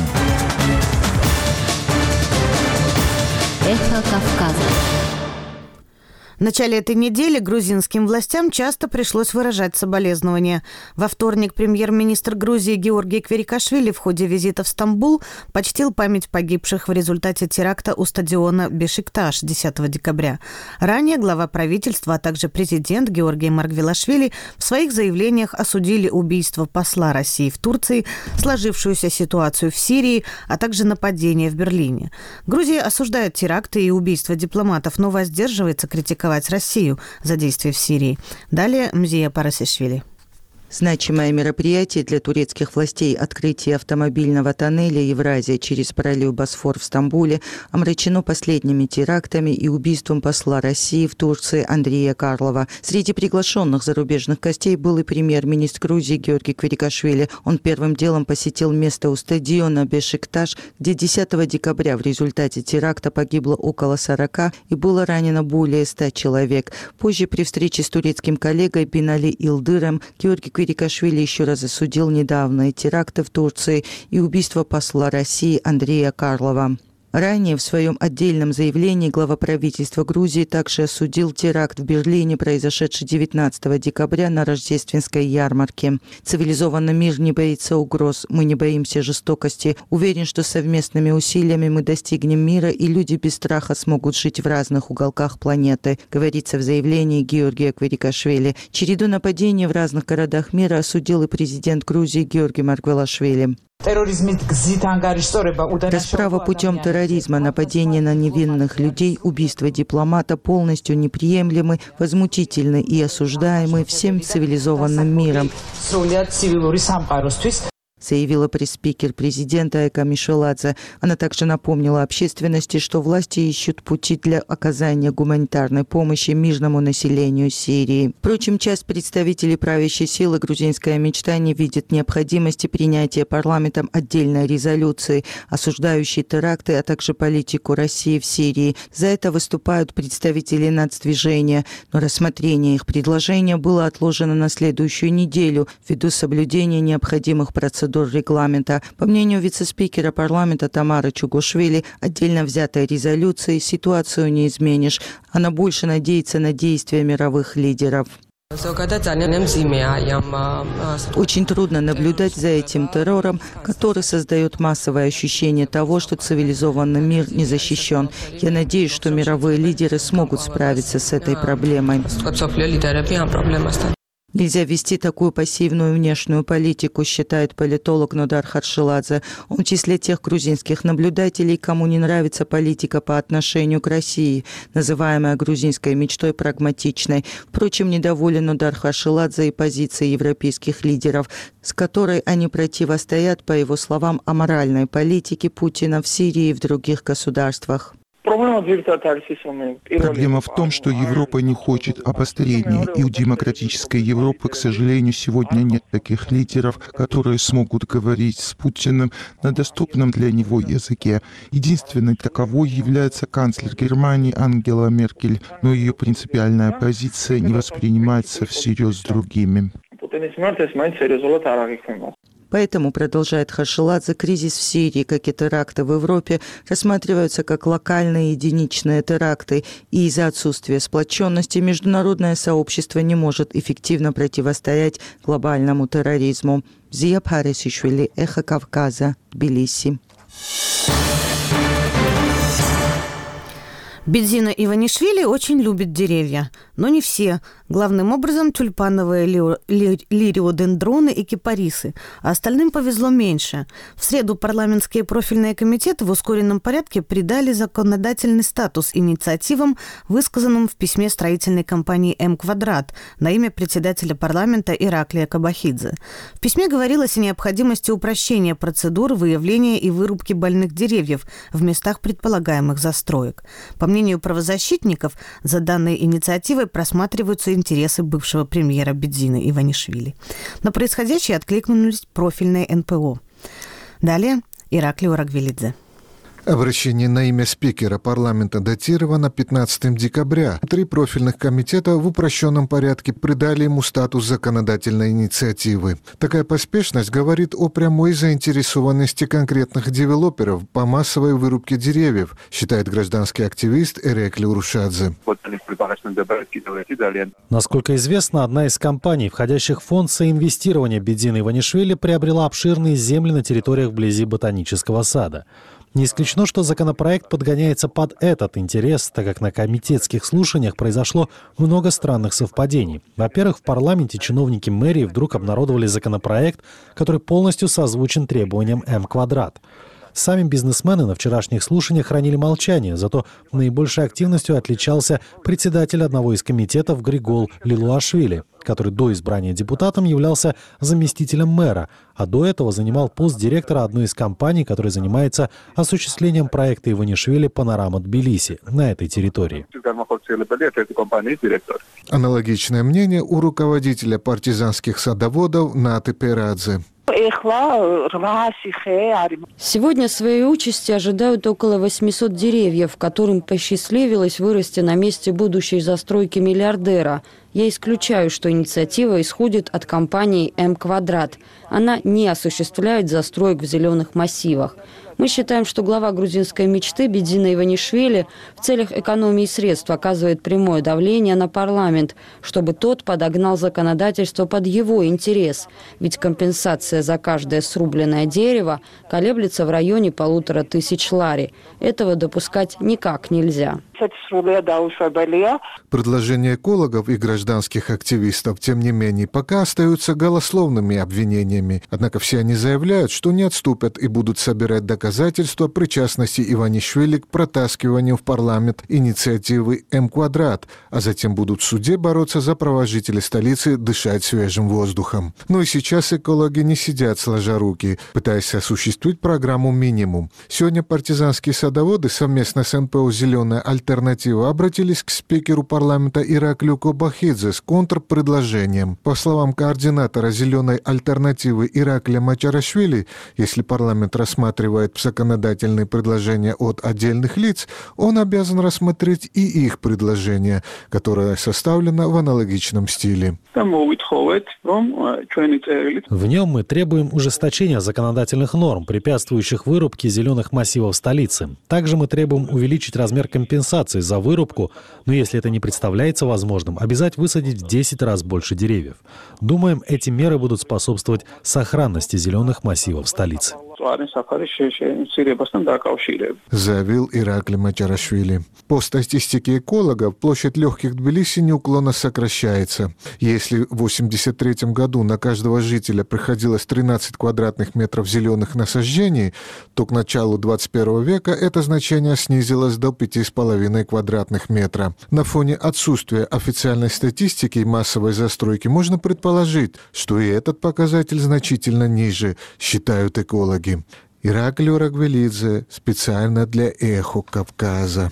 Эхо Кавказа. В начале этой недели грузинским властям часто пришлось выражать соболезнования. Во вторник премьер-министр Грузии Георгий Кверикашвили в ходе визита в Стамбул почтил память погибших в результате теракта у стадиона Бешикташ десятого декабря. Ранее глава правительства, а также президент Георгий Маргвелашвили в своих заявлениях осудили убийство посла России в Турции, сложившуюся ситуацию в Сирии, а также нападение в Берлине. Грузия осуждает теракты и убийства дипломатов, но воздерживается критиковать Россию за действия в Сирии. Далее Мзия Парасишвили. Значимое мероприятие для турецких властей, открытие автомобильного тоннеля Евразия через пролив Босфор в Стамбуле, омрачено последними терактами и убийством посла России в Турции Андрея Карлова. Среди приглашенных зарубежных гостей был и премьер-министр Грузии Георгий Квирикашвили. Он первым делом посетил место у стадиона Бешикташ, где десятого декабря в результате теракта погибло около сорока и было ранено более ста человек. Позже при встрече с турецким коллегой Бинали Илдыром Георгий Квирикашвили еще раз осудил недавние теракты в Турции и убийство посла России Андрея Карлова. Ранее в своем отдельном заявлении глава правительства Грузии также осудил теракт в Берлине, произошедший девятнадцатого декабря на рождественской ярмарке. «Цивилизованный мир не боится угроз, мы не боимся жестокости. Уверен, что совместными усилиями мы достигнем мира, и люди без страха смогут жить в разных уголках планеты», говорится в заявлении Георгия Квирикашвили. Череду нападений в разных городах мира осудил и президент Грузии Георгий Маргвелашвили. Расправа путем терроризма, нападение на невинных людей, убийство дипломата полностью неприемлемы, возмутительны и осуждаемы всем цивилизованным миром, заявила пресс-спикер президента Айка Мишеладзе. Она также напомнила общественности, что власти ищут пути для оказания гуманитарной помощи мирному населению Сирии. Впрочем, часть представителей правящей силы «Грузинская мечта» не видит необходимости принятия парламентом отдельной резолюции, осуждающей теракты, а также политику России в Сирии. За это выступают представители нацдвижения, но рассмотрение их предложения было отложено на следующую неделю ввиду соблюдения необходимых процедур регламента. По мнению вице-спикера парламента Тамары Чугошвили, отдельно взятой резолюцией ситуацию не изменишь. Она больше надеется на действия мировых лидеров. Очень трудно наблюдать за этим террором, который создает массовое ощущение того, что цивилизованный мир не защищен. Я надеюсь, что мировые лидеры смогут справиться с этой проблемой. Нельзя вести такую пассивную внешнюю политику, считает политолог Нодар Харшиладзе. Он в числе тех грузинских наблюдателей, кому не нравится политика по отношению к России, называемая грузинской мечтой прагматичной. Впрочем, недоволен Нодар Харшиладзе и позицией европейских лидеров, с которой они противостоят, по его словам, аморальной политике Путина в Сирии и в других государствах. Проблема в том, что Европа не хочет обострения, и у демократической Европы, к сожалению, сегодня нет таких лидеров, которые смогут говорить с Путиным на доступном для него языке. Единственной таковой является канцлер Германии Ангела Меркель, но ее принципиальная позиция не воспринимается всерьез другими. Поэтому, продолжает Хашиладзе, кризис в Сирии, как и теракты в Европе, рассматриваются как локальные единичные теракты, и из-за отсутствия сплоченности международное сообщество не может эффективно противостоять глобальному терроризму. Зия Парисишвили, Эхо Кавказа, Тбилиси. Бедзина Иванишвили очень любит деревья, но не все. Главным образом тюльпановые лио, ли, лириодендроны и кипарисы, а остальным повезло меньше. В среду парламентские профильные комитеты в ускоренном порядке придали законодательный статус инициативам, высказанным в письме строительной компании «М-Квадрат» на имя председателя парламента Ираклия Кабахидзе. В письме говорилось о необходимости упрощения процедур выявления и вырубки больных деревьев в местах предполагаемых застроек. По мнению правозащитников, за данной инициативой просматриваются интересы бывшего премьера Бедзины Иванишвили. На происходящее откликнулись профильные эн пэ о. Далее Ираклий Урагвелидзе. Обращение на имя спикера парламента датировано пятнадцатого декабря. Три профильных комитета в упрощенном порядке придали ему статус законодательной инициативы. Такая поспешность говорит о прямой заинтересованности конкретных девелоперов по массовой вырубке деревьев, считает гражданский активист Эреклий Урушадзе. Насколько известно, одна из компаний, входящих в фонд соинвестирования Бедзины Иванишвили, приобрела обширные земли на территориях вблизи ботанического сада. Не исключено, что законопроект подгоняется под этот интерес, так как на комитетских слушаниях произошло много странных совпадений. Во-первых, в парламенте чиновники мэрии вдруг обнародовали законопроект, который полностью созвучен требованиям М-Квадрат. Сами бизнесмены на вчерашних слушаниях хранили молчание, зато наибольшей активностью отличался председатель одного из комитетов Григол Лилуашвили, который до избрания депутатом являлся заместителем мэра, а до этого занимал пост директора одной из компаний, которая занимается осуществлением проекта Иванишвили «Панорама Тбилиси» на этой территории. Аналогичное мнение у руководителя партизанских садоводов Наты Перадзе. Сегодня своей участи ожидают около восьмисот деревьев, которым посчастливилось вырасти на месте будущей застройки миллиардера. Я исключаю, что инициатива исходит от компании «М-Квадрат». Она не осуществляет застроек в зеленых массивах. Мы считаем, что глава грузинской мечты Бедина Иванишвили в целях экономии средств оказывает прямое давление на парламент, чтобы тот подогнал законодательство под его интерес. Ведь компенсация за каждое срубленное дерево колеблется в районе полутора тысяч лари. Этого допускать никак нельзя. Предложения экологов и гражданских активистов, тем не менее, пока остаются голословными обвинениями. Однако все они заявляют, что не отступят и будут собирать доказательства причастности Иванишвили к протаскиванию в парламент инициативы «М-Квадрат», а затем будут в суде бороться за права жителей столицы дышать свежим воздухом. Но и сейчас экологи не сидят сложа руки, пытаясь осуществить программу «Минимум». Сегодня партизанские садоводы совместно с эн пэ о «Зеленая альтернатива» обратились к спикеру парламента Ираклию Кобахидзе с контрпредложением. По словам координатора «Зеленой альтернативы» Ираклия Мачарашвили, если парламент рассматривает законодательные предложения от отдельных лиц, он обязан рассмотреть и их предложение, которое составлено в аналогичном стиле. В нем мы требуем ужесточения законодательных норм, препятствующих вырубке зеленых массивов столицы. Также мы требуем увеличить размер компенсации за вырубку, но если это не представляется возможным, обязать высадить в десять раз больше деревьев. Думаем, эти меры будут способствовать сохранности зеленых массивов столицы. Заявил Ираклий Мачарашвили. По статистике экологов, площадь легких Тбилиси неуклонно сокращается. Если в восемьдесят третьем году на каждого жителя приходилось тринадцать квадратных метров зеленых насаждений, то к началу двадцать первого века это значение снизилось до пяти с половиной квадратных метра. На фоне отсутствия официальной статистики и массовой застройки можно предположить, что и этот показатель значительно ниже, считают экологи. Ираклий Рагвелидзе специально для «Эхо Кавказа».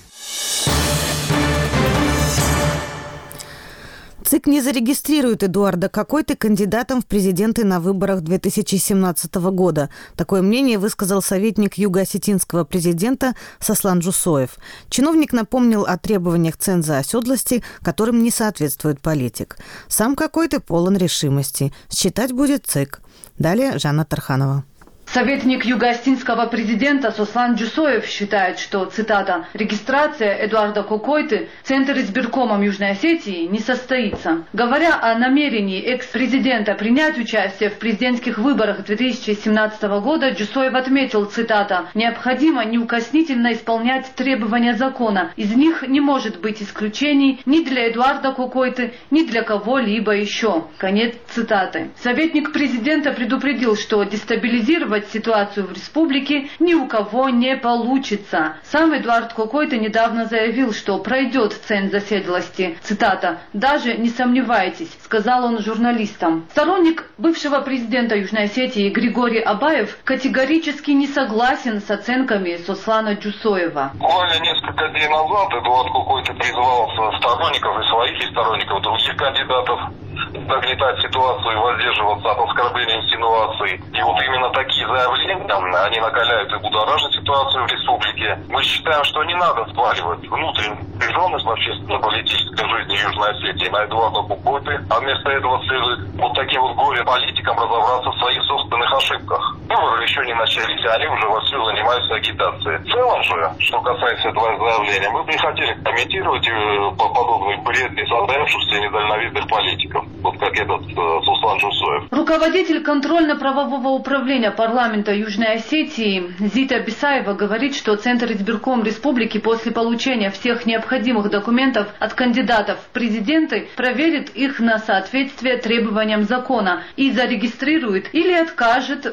ЦИК не зарегистрирует Эдуарда Кокойты кандидатом в президенты на выборах две тысячи семнадцатого года. Такое мнение высказал советник юго-осетинского президента Сослан Джусоев. Чиновник напомнил о требованиях ценза оседлости, которым не соответствует политик. Сам Кокойты полон решимости. Считать будет ЦИК. Далее Жанна Тарханова. Советник юго-осетинского президента Сослан Джусоев считает, что, цитата, «регистрация Эдуарда Кокойты в Центр избиркомом Южной Осетии не состоится». Говоря о намерении экс-президента принять участие в президентских выборах две тысячи семнадцатого года, Джусоев отметил, цитата, «необходимо неукоснительно исполнять требования закона. Из них не может быть исключений ни для Эдуарда Кокойты, ни для кого-либо еще». Конец цитаты. Советник президента предупредил, что дестабилизировать ситуацию в республике ни у кого не получится. Сам Эдуард Кокойты недавно заявил, что пройдет ценз оседлости. Цитата, «даже не сомневайтесь», сказал он журналистам. Сторонник бывшего президента Южной Осетии Григорий Абаев категорически не согласен с оценками Сослана Джусоева. Буквально несколько дней назад Эдуард Кокойты призывал сторонников и своих, и сторонников других кандидатов нагнетать ситуацию и воздерживаться от оскорбления инсинуаций. И вот именно такие заявления, они накаляют и будоражат ситуацию в республике. Мы считаем, что не надо сваливать внутреннюю напряженность в общественно-политической жизни Южной Осетии на Эдуарда Кокойты, а вместо этого следует вот таким вот горе-политикам разобраться в своих собственных ошибках. Выборы еще не начались, а они уже вовсю занимаются агитацией. В целом же, что касается этого заявления, мы бы не хотели комментировать подобный бред несостоявшихся и недальновидных политиков. Вот как этот э, Сослан Джусоев. Руководитель контрольно-правового управления парламента Южной Осетии Зита Бисаева говорит, что Центр избирком республики после получения всех необходимых документов от кандидатов в президенты проверит их на соответствие требованиям закона и зарегистрирует или откажет в этом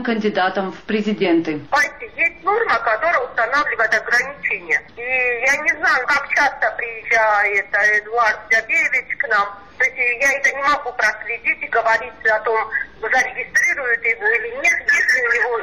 кандидатом в президенты. Есть норма, которая устанавливает ограничения. И я не знаю, как часто приезжает Эдуард Дзябевич к нам. То есть я это не могу проследить и говорить о том, зарегистрируют его или нет, если у него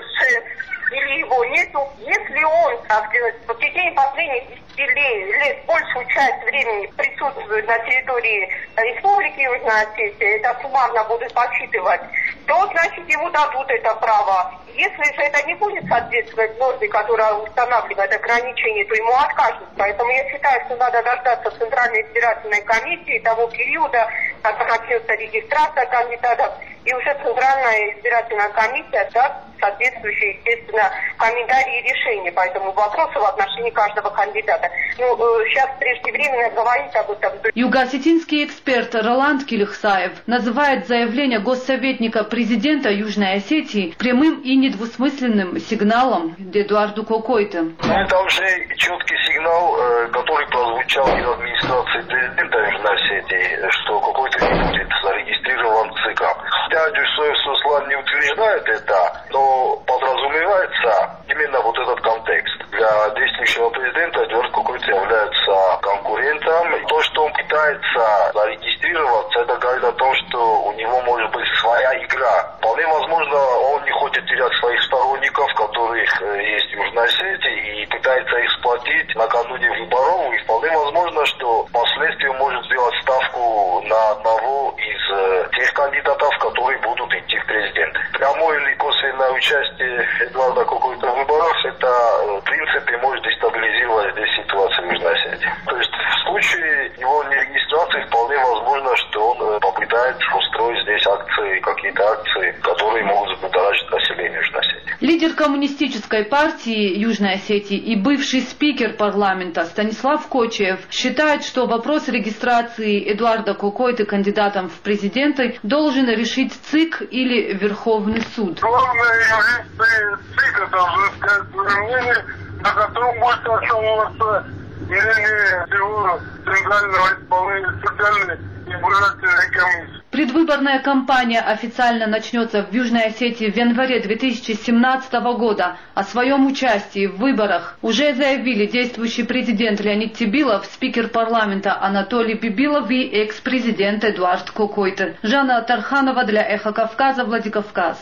или его нету. Если он в течение последних десяти лет большую часть времени присутствует на территории Республики Южная Осетия, это суммарно будут подсчитывать, то, значит, ему дадут это право. Если же это не будет соответствовать норме, которая устанавливает ограничения, то ему откажут. Поэтому я считаю, что надо дождаться Центральной избирательной комиссии того периода, когда начнется регистрация кандидатов, и уже Центральная избирательная комиссия даст соответствующие, естественно, комментарии и решения по этому вопросу в отношении каждого кандидата. Ну, сейчас преждевременно говорить об этом. Юго-осетинский эксперт Роланд Килихсаев называет заявление госсоветника президента Южной Осетии прямым и недвусмысленным сигналом Эдуарду Кокойте. Это уже четкий сигнал, который прозвучал из администрации президента Южной Осетии, что Кокойте не будет зарегистрирован в ЦК. Хотя Дюсоев Суслан не утверждает это, но подразумевается именно вот этот контекст. Для действующего президента Эдуард Кокойте является конкурентом. То, что он пытается зарегистрироваться, это говорит о том, что у него может быть своя игра. Вполне возможно, он не хочет терять своих сторонников, которых есть в Южной Осетии, и пытается их сплотить накануне выборов. И вполне возможно, что впоследствии может сделать ставку на одного из тех кандидатов, которые будут идти в президенты. Прямое или косвенное участие Эдуарда Кокойте в выборах, это в принципе может дестабилизировать здесь ситуацию в Южной Осетии. То есть в случае его нерегистрации вполне возможно, что он попытается устроить здесь акции, какие-то акции, которые могут взбудоражить население Южной Осетии. Лидер коммунистической партии Южной Осетии и бывший спикер парламента Станислав Кочиев считает, что вопрос регистрации Эдуарда Кокойте кандидатом в президенты должен решить ЦИК или Верховный суд. Главное, юристы ЦИКа должны сказать свое мнение, на котором будет основываться мнение всего Центрального исполнительной избирательной комиссии. Предвыборная кампания официально начнется в Южной Осетии в январе две тысячи семнадцатого года. О своем участии в выборах уже заявили действующий президент Леонид Тебилов, спикер парламента Анатолий Бибилов и экс-президент Эдуард Кокойте. Жанна Тарханова для Эхо Кавказа, Владикавказ.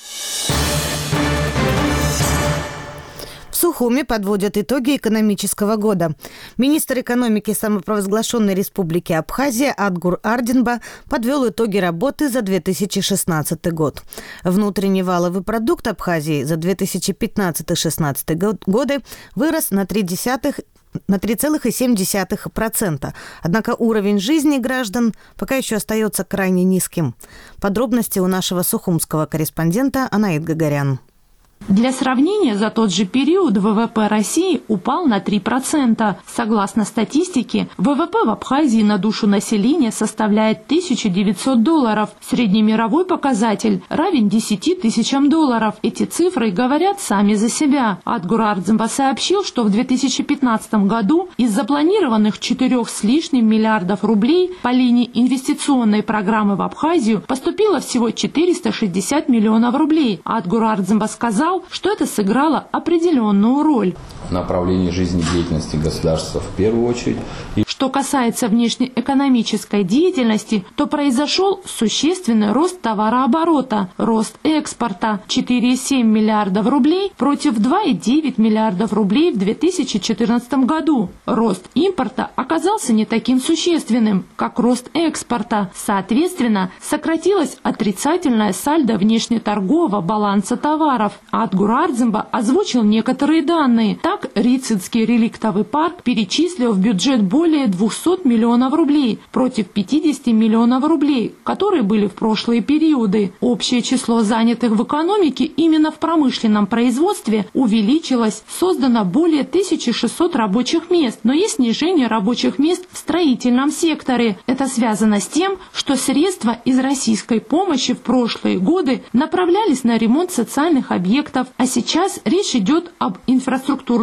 В Сухуми подводят итоги экономического года. Министр экономики самопровозглашенной республики Абхазия Адгур Ардинба подвел итоги работы за две тысячи шестнадцатый год. Внутренний валовый продукт Абхазии за две тысячи пятнадцатый — две тысячи шестнадцатый годы вырос на три целых семь десятых процента. Однако уровень жизни граждан пока еще остается крайне низким. Подробности у нашего сухумского корреспондента Анаит Гагарян. Для сравнения, за тот же период ВВП России упал на три процента. Согласно статистике, ВВП в Абхазии на душу населения составляет тысяча девятьсот долларов. Среднемировой показатель равен десяти тысячам долларов. Эти цифры говорят сами за себя. Адгур Ардинба сообщил, что в две тысячи пятнадцатом году из запланированных четырех с лишним миллиардов рублей по линии инвестиционной программы в Абхазию поступило всего четыреста шестьдесят миллионов рублей. Адгур Ардинба сказал, что это сыграло определенную роль в направлении жизнедеятельности государства в первую очередь. И что касается внешнеэкономической деятельности, то произошел существенный рост товарооборота, рост экспорта четыре целых семь десятых миллиардов рублей против два целых девять десятых миллиардов рублей в две тысячи четырнадцатом году. Рост импорта оказался не таким существенным, как рост экспорта. Соответственно, сократилось отрицательное сальдо внешнеторгового баланса товаров. Адгур Ардинба озвучил некоторые данные. Так, Рицинский реликтовый парк перечислил в бюджет более двухсот миллионов рублей против пятидесяти миллионов рублей, которые были в прошлые периоды. Общее число занятых в экономике именно в промышленном производстве увеличилось, создано более тысячи шестисот рабочих мест, но есть снижение рабочих мест в строительном секторе. Это связано с тем, что средства из российской помощи в прошлые годы направлялись на ремонт социальных объектов, а сейчас речь идет об инфраструктурных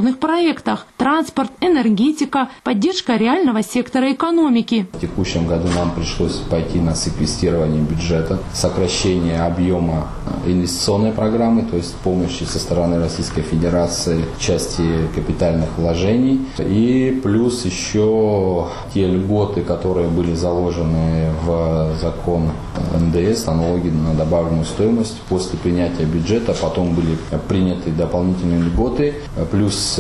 инвестиционных проектах – транспорт, энергетика, поддержка реального сектора экономики. В текущем году нам пришлось пойти на секвестирование бюджета, сокращение объема инвестиционной программы, то есть помощи со стороны Российской Федерации в части капитальных вложений. И плюс еще те льготы, которые были заложены в закон эн дэ эс, налоги на добавленную стоимость, после принятия бюджета потом были приняты дополнительные льготы, плюс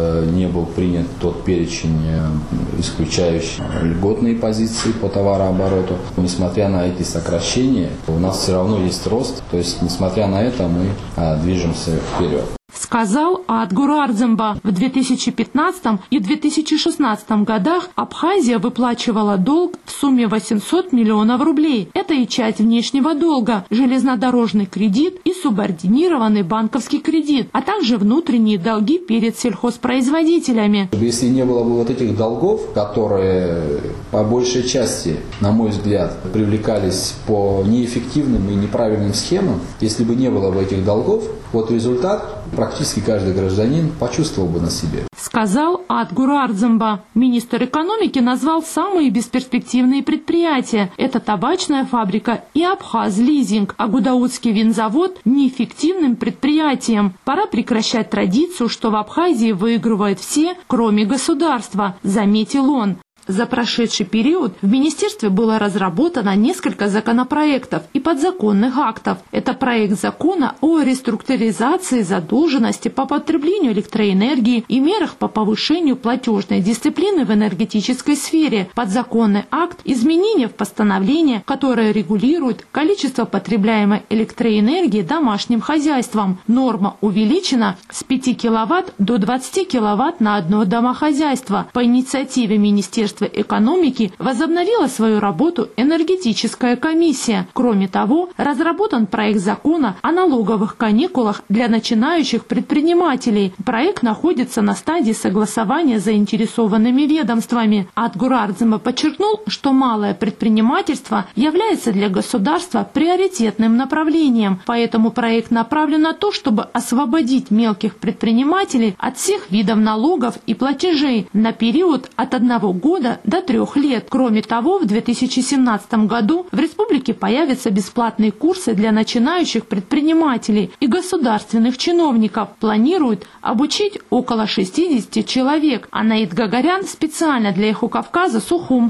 не был принят тот перечень, исключающий льготные позиции по товарообороту. Несмотря на эти сокращения, у нас все равно есть рост, то есть несмотря на это мы движемся вперед. Сказал Адгур Ардземба. В две тысячи пятнадцатом и две тысячи шестнадцатом годах Абхазия выплачивала долг в сумме восемьсот миллионов рублей. Это и часть внешнего долга, железнодорожный кредит и субординированный банковский кредит, а также внутренние долги перед сельхозпроизводителями. Если не было бы вот этих долгов, которые по большей части, на мой взгляд, привлекались по неэффективным и неправильным схемам, если бы не было бы этих долгов, вот результат практически каждый гражданин почувствовал бы на себе. Сказал Адгур Ардземба. Министр экономики назвал самые бесперспективные предприятия. Это табачная фабрика и Абхаз-лизинг, а Гудаутский винзавод – неэффективным предприятием. Пора прекращать традицию, что в Абхазии выигрывают все, кроме государства, заметил он. За прошедший период в министерстве было разработано несколько законопроектов и подзаконных актов. Это проект закона о реструктуризации задолженности по потреблению электроэнергии и мерах по повышению платежной дисциплины в энергетической сфере, подзаконный акт изменения в постановление, которое регулирует количество потребляемой электроэнергии домашним хозяйством. Норма увеличена с пяти киловатт до двадцати киловатт на одно домохозяйство. По инициативе Министерства экономики возобновила свою работу энергетическая комиссия. Кроме того, разработан проект закона о налоговых каникулах для начинающих предпринимателей. Проект находится на стадии согласования с заинтересованными ведомствами. Адгур Ардземба подчеркнул, что малое предпринимательство является для государства приоритетным направлением, поэтому проект направлен на то, чтобы освободить мелких предпринимателей от всех видов налогов и платежей на период от одного года до трех лет. Кроме того, в две тысячи семнадцатом году в республике появятся бесплатные курсы для начинающих предпринимателей и государственных чиновников. Планируют обучить около шестидесяти человек. А Наид Гагарян специально для Эхо Кавказа, Сухум.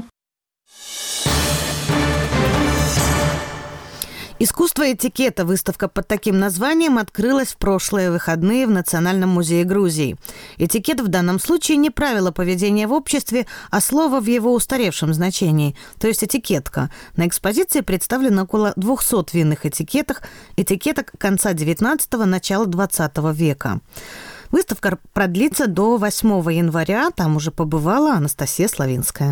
Искусство этикета, выставка под таким названием, открылась в прошлые выходные в Национальном музее Грузии. Этикет в данном случае не правило поведения в обществе, а слово в его устаревшем значении, то есть этикетка. На экспозиции представлено около двухсот винных этикеток, этикеток конца девятнадцатого – начала двадцатого века. Выставка продлится до восьмого января, там уже побывала Анастасия Славинская.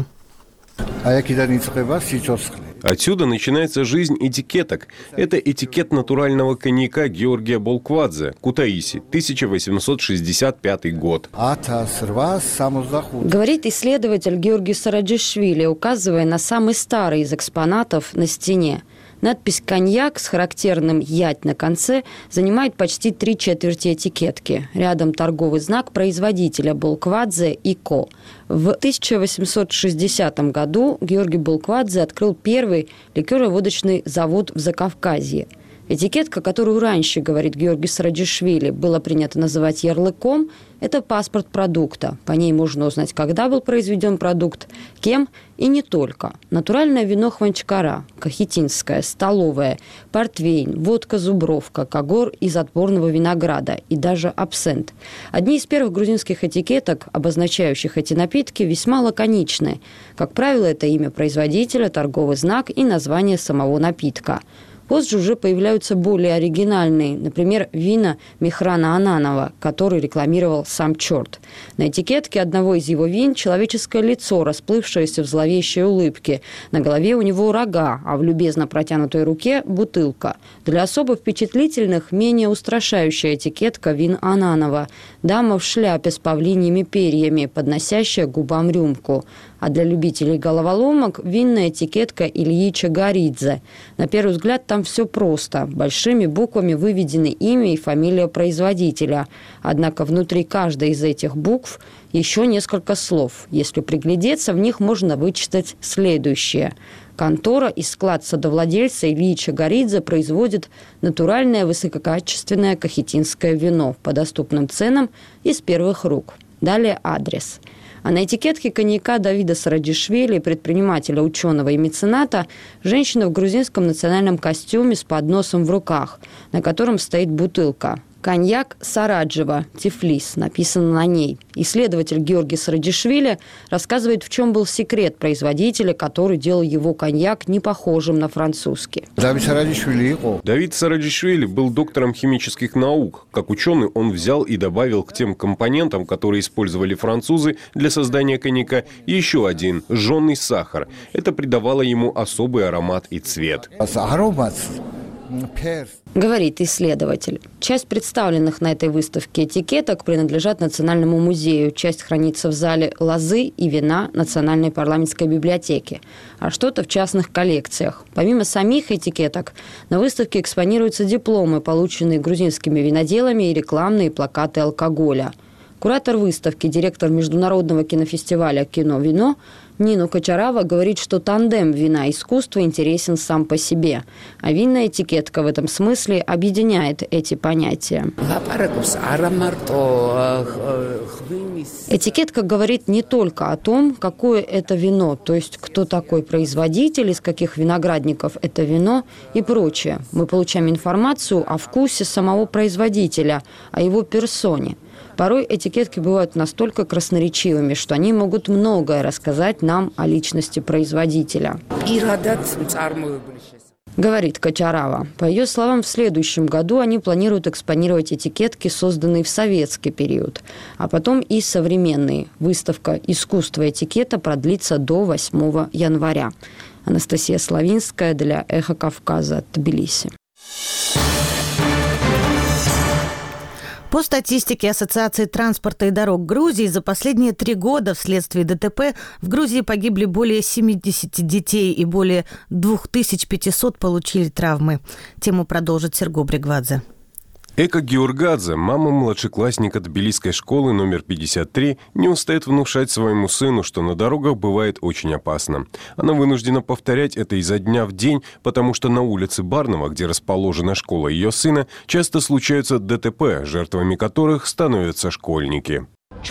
Отсюда начинается жизнь этикеток. Это этикет натурального коньяка Георгия Болквадзе, Кутаиси, тысяча восемьсот шестьдесят пятый год. Говорит исследователь Георгий Сараджишвили, указывая на самый старый из экспонатов на стене. Надпись «Коньяк» с характерным «ять» на конце занимает почти три четверти этикетки. Рядом торговый знак производителя Болквадзе и Ко. В тысяча восемьсот шестидесятом году Георгий Болквадзе открыл первый ликероводочный завод в Закавказье. Этикетка, которую раньше, говорит Георгий Сараджишвили, было принято называть ярлыком, это паспорт продукта. По ней можно узнать, когда был произведен продукт, кем и не только. Натуральное вино Хванчкара, кахетинское, столовое, портвейн, водка Зубровка, когор из отборного винограда и даже абсент. Одни из первых грузинских этикеток, обозначающих эти напитки, весьма лаконичны. Как правило, это имя производителя, торговый знак и название самого напитка. Позже уже появляются более оригинальные, например, вина Мехрана Ананова, который рекламировал сам черт. На этикетке одного из его вин человеческое лицо, расплывшееся в зловещей улыбке. На голове у него рога, а в любезно протянутой руке бутылка. Для особо впечатлительных менее устрашающая этикетка вин Ананова. Дама в шляпе с павлиньими перьями, подносящая к губам рюмку. А для любителей головоломок – винная этикетка Ильи Чагаридзе. На первый взгляд там все просто. Большими буквами выведены имя и фамилия производителя. Однако внутри каждой из этих букв еще несколько слов. Если приглядеться, в них можно вычитать следующее. Контора и склад садовладельца Ильи Чагаридзе производит натуральное высококачественное кахетинское вино по доступным ценам из первых рук. Далее адрес. А на этикетке коньяка Давида Сараджишвили, предпринимателя, ученого и мецената, женщина в грузинском национальном костюме с подносом в руках, на котором стоит бутылка. «Коньяк Сараджева, Тифлис» написано на ней. Исследователь Георгий Сараджишвили рассказывает, в чем был секрет производителя, который делал его коньяк не похожим на французский. Давид Сараджишвили был доктором химических наук. Как ученый он взял и добавил к тем компонентам, которые использовали французы для создания коньяка, еще один – жженый сахар. Это придавало ему особый аромат и цвет. Говорит исследователь. Часть представленных на этой выставке этикеток принадлежат Национальному музею. Часть хранится в зале лозы и вина Национальной парламентской библиотеки, а что-то в частных коллекциях. Помимо самих этикеток, на выставке экспонируются дипломы, полученные грузинскими виноделами, и рекламные плакаты алкоголя. Куратор выставки, директор международного кинофестиваля «Кино-вино» Нина Кочарава говорит, что тандем вина и искусства интересен сам по себе, а винная этикетка в этом смысле объединяет эти понятия. Этикетка говорит не только о том, какое это вино, то есть кто такой производитель, из каких виноградников это вино и прочее. Мы получаем информацию о вкусе самого производителя, о его персоне. Порой этикетки бывают настолько красноречивыми, что они могут многое рассказать нам о личности производителя. Говорит Кочарава. По ее словам, в следующем году они планируют экспонировать этикетки, созданные в советский период, а потом и современные. Выставка «Искусство этикета» продлится до восьмого января. Анастасия Славинская для «Эхо Кавказа», Тбилиси. По статистике Ассоциации транспорта и дорог Грузии, за последние три года вследствие ДТП в Грузии погибли более семидесяти детей и более две тысячи пятьсот получили травмы. Тему продолжит Серго Бригвадзе. Эка Георгадзе, мама младшеклассника тбилисской школы номер пятьдесят три, не устает внушать своему сыну, что на дорогах бывает очень опасно. Она вынуждена повторять это изо дня в день, потому что на улице Барнова, где расположена школа ее сына, часто случаются ДТП, жертвами которых становятся школьники.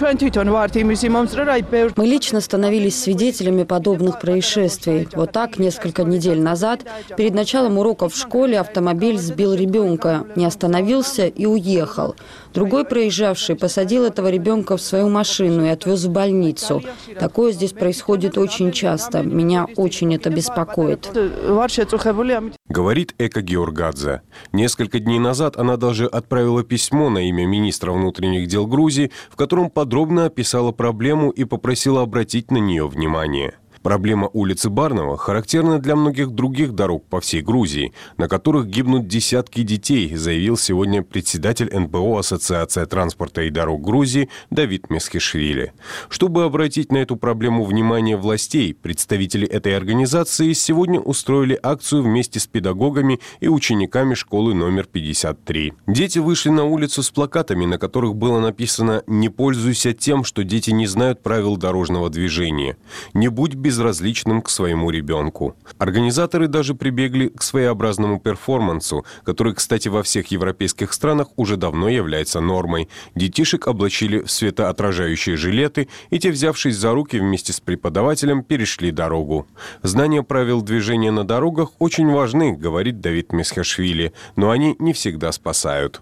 Мы лично становились свидетелями подобных происшествий. Вот так, несколько недель назад, перед началом уроков в школе автомобиль сбил ребенка, не остановился и уехал. Другой проезжавший посадил этого ребенка в свою машину и отвез в больницу. Такое здесь происходит очень часто. Меня очень это беспокоит. Говорит Эка Георгадзе. Несколько дней назад она даже отправила письмо на имя министра внутренних дел Грузии, в котором подробно описала проблему и попросила обратить на нее внимание. Проблема улицы Барнова характерна для многих других дорог по всей Грузии, на которых гибнут десятки детей, заявил сегодня председатель эн пэ о Ассоциация транспорта и дорог Грузии Давид Месхишвили. Чтобы обратить на эту проблему внимание властей, представители этой организации сегодня устроили акцию вместе с педагогами и учениками школы номер пятьдесят три. Дети вышли на улицу с плакатами, на которых было написано «Не пользуйся тем, что дети не знают правил дорожного движения. Не будь без безразличным к своему ребенку». Организаторы даже прибегли к своеобразному перформансу, который, кстати, во всех европейских странах уже давно является нормой. Детишек облачили в светоотражающие жилеты, и те, взявшись за руки вместе с преподавателем, перешли дорогу. Знания правил движения на дорогах очень важны, говорит Давид Месхишвили, но они не всегда спасают.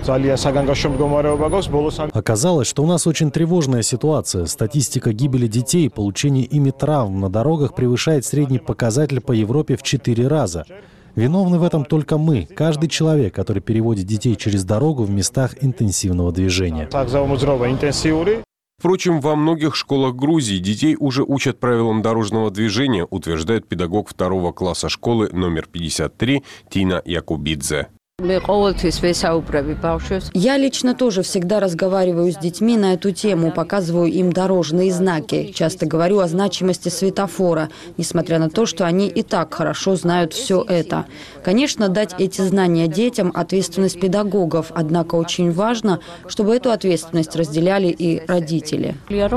Оказалось, что у нас очень тревожная ситуация. Статистика гибели детей и получения ими травм на дорогах превышает средний показатель по Европе в четыре раза. Виновны в этом только мы, каждый человек, который переводит детей через дорогу в местах интенсивного движения. Впрочем, во многих школах Грузии детей уже учат правилам дорожного движения, утверждает педагог второго класса школы номер пятьдесят три Тина Якубидзе. Я лично тоже всегда разговариваю с детьми на эту тему, показываю им дорожные знаки. Часто говорю о значимости светофора, несмотря на то, что они и так хорошо знают все это. Конечно, дать эти знания детям – ответственность педагогов, однако очень важно, чтобы эту ответственность разделяли и родители.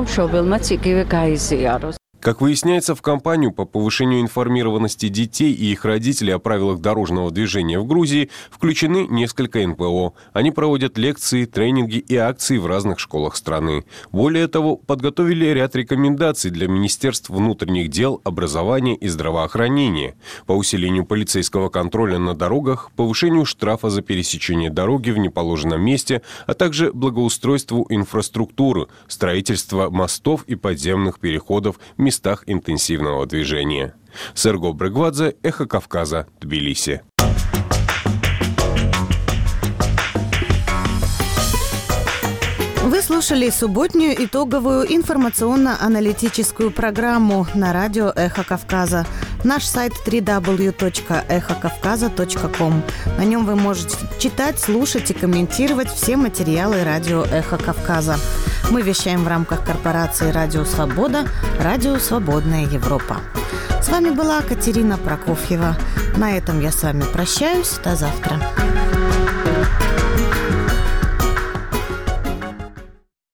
Как выясняется, в кампанию по повышению информированности детей и их родителей о правилах дорожного движения в Грузии включены несколько эн пэ о. Они проводят лекции, тренинги и акции в разных школах страны. Более того, подготовили ряд рекомендаций для Министерств внутренних дел, образования и здравоохранения по усилению полицейского контроля на дорогах, повышению штрафа за пересечение дороги в неположенном месте, а также благоустройству инфраструктуры, строительство мостов и подземных переходов в местах интенсивного движения. Серго Брыгвадзе, Эхо Кавказа, Тбилиси. Вы слушали субботнюю итоговую информационно-аналитическую программу на радио «Эхо Кавказа». Наш сайт дабл ю дабл ю дабл ю точка эхо кавказа точка ком. На нем вы можете читать, слушать и комментировать все материалы радио «Эхо Кавказа». Мы вещаем в рамках корпорации «Радио Свобода», «Радио Свободная Европа». С вами была Катерина Прокофьева. На этом я с вами прощаюсь. До завтра.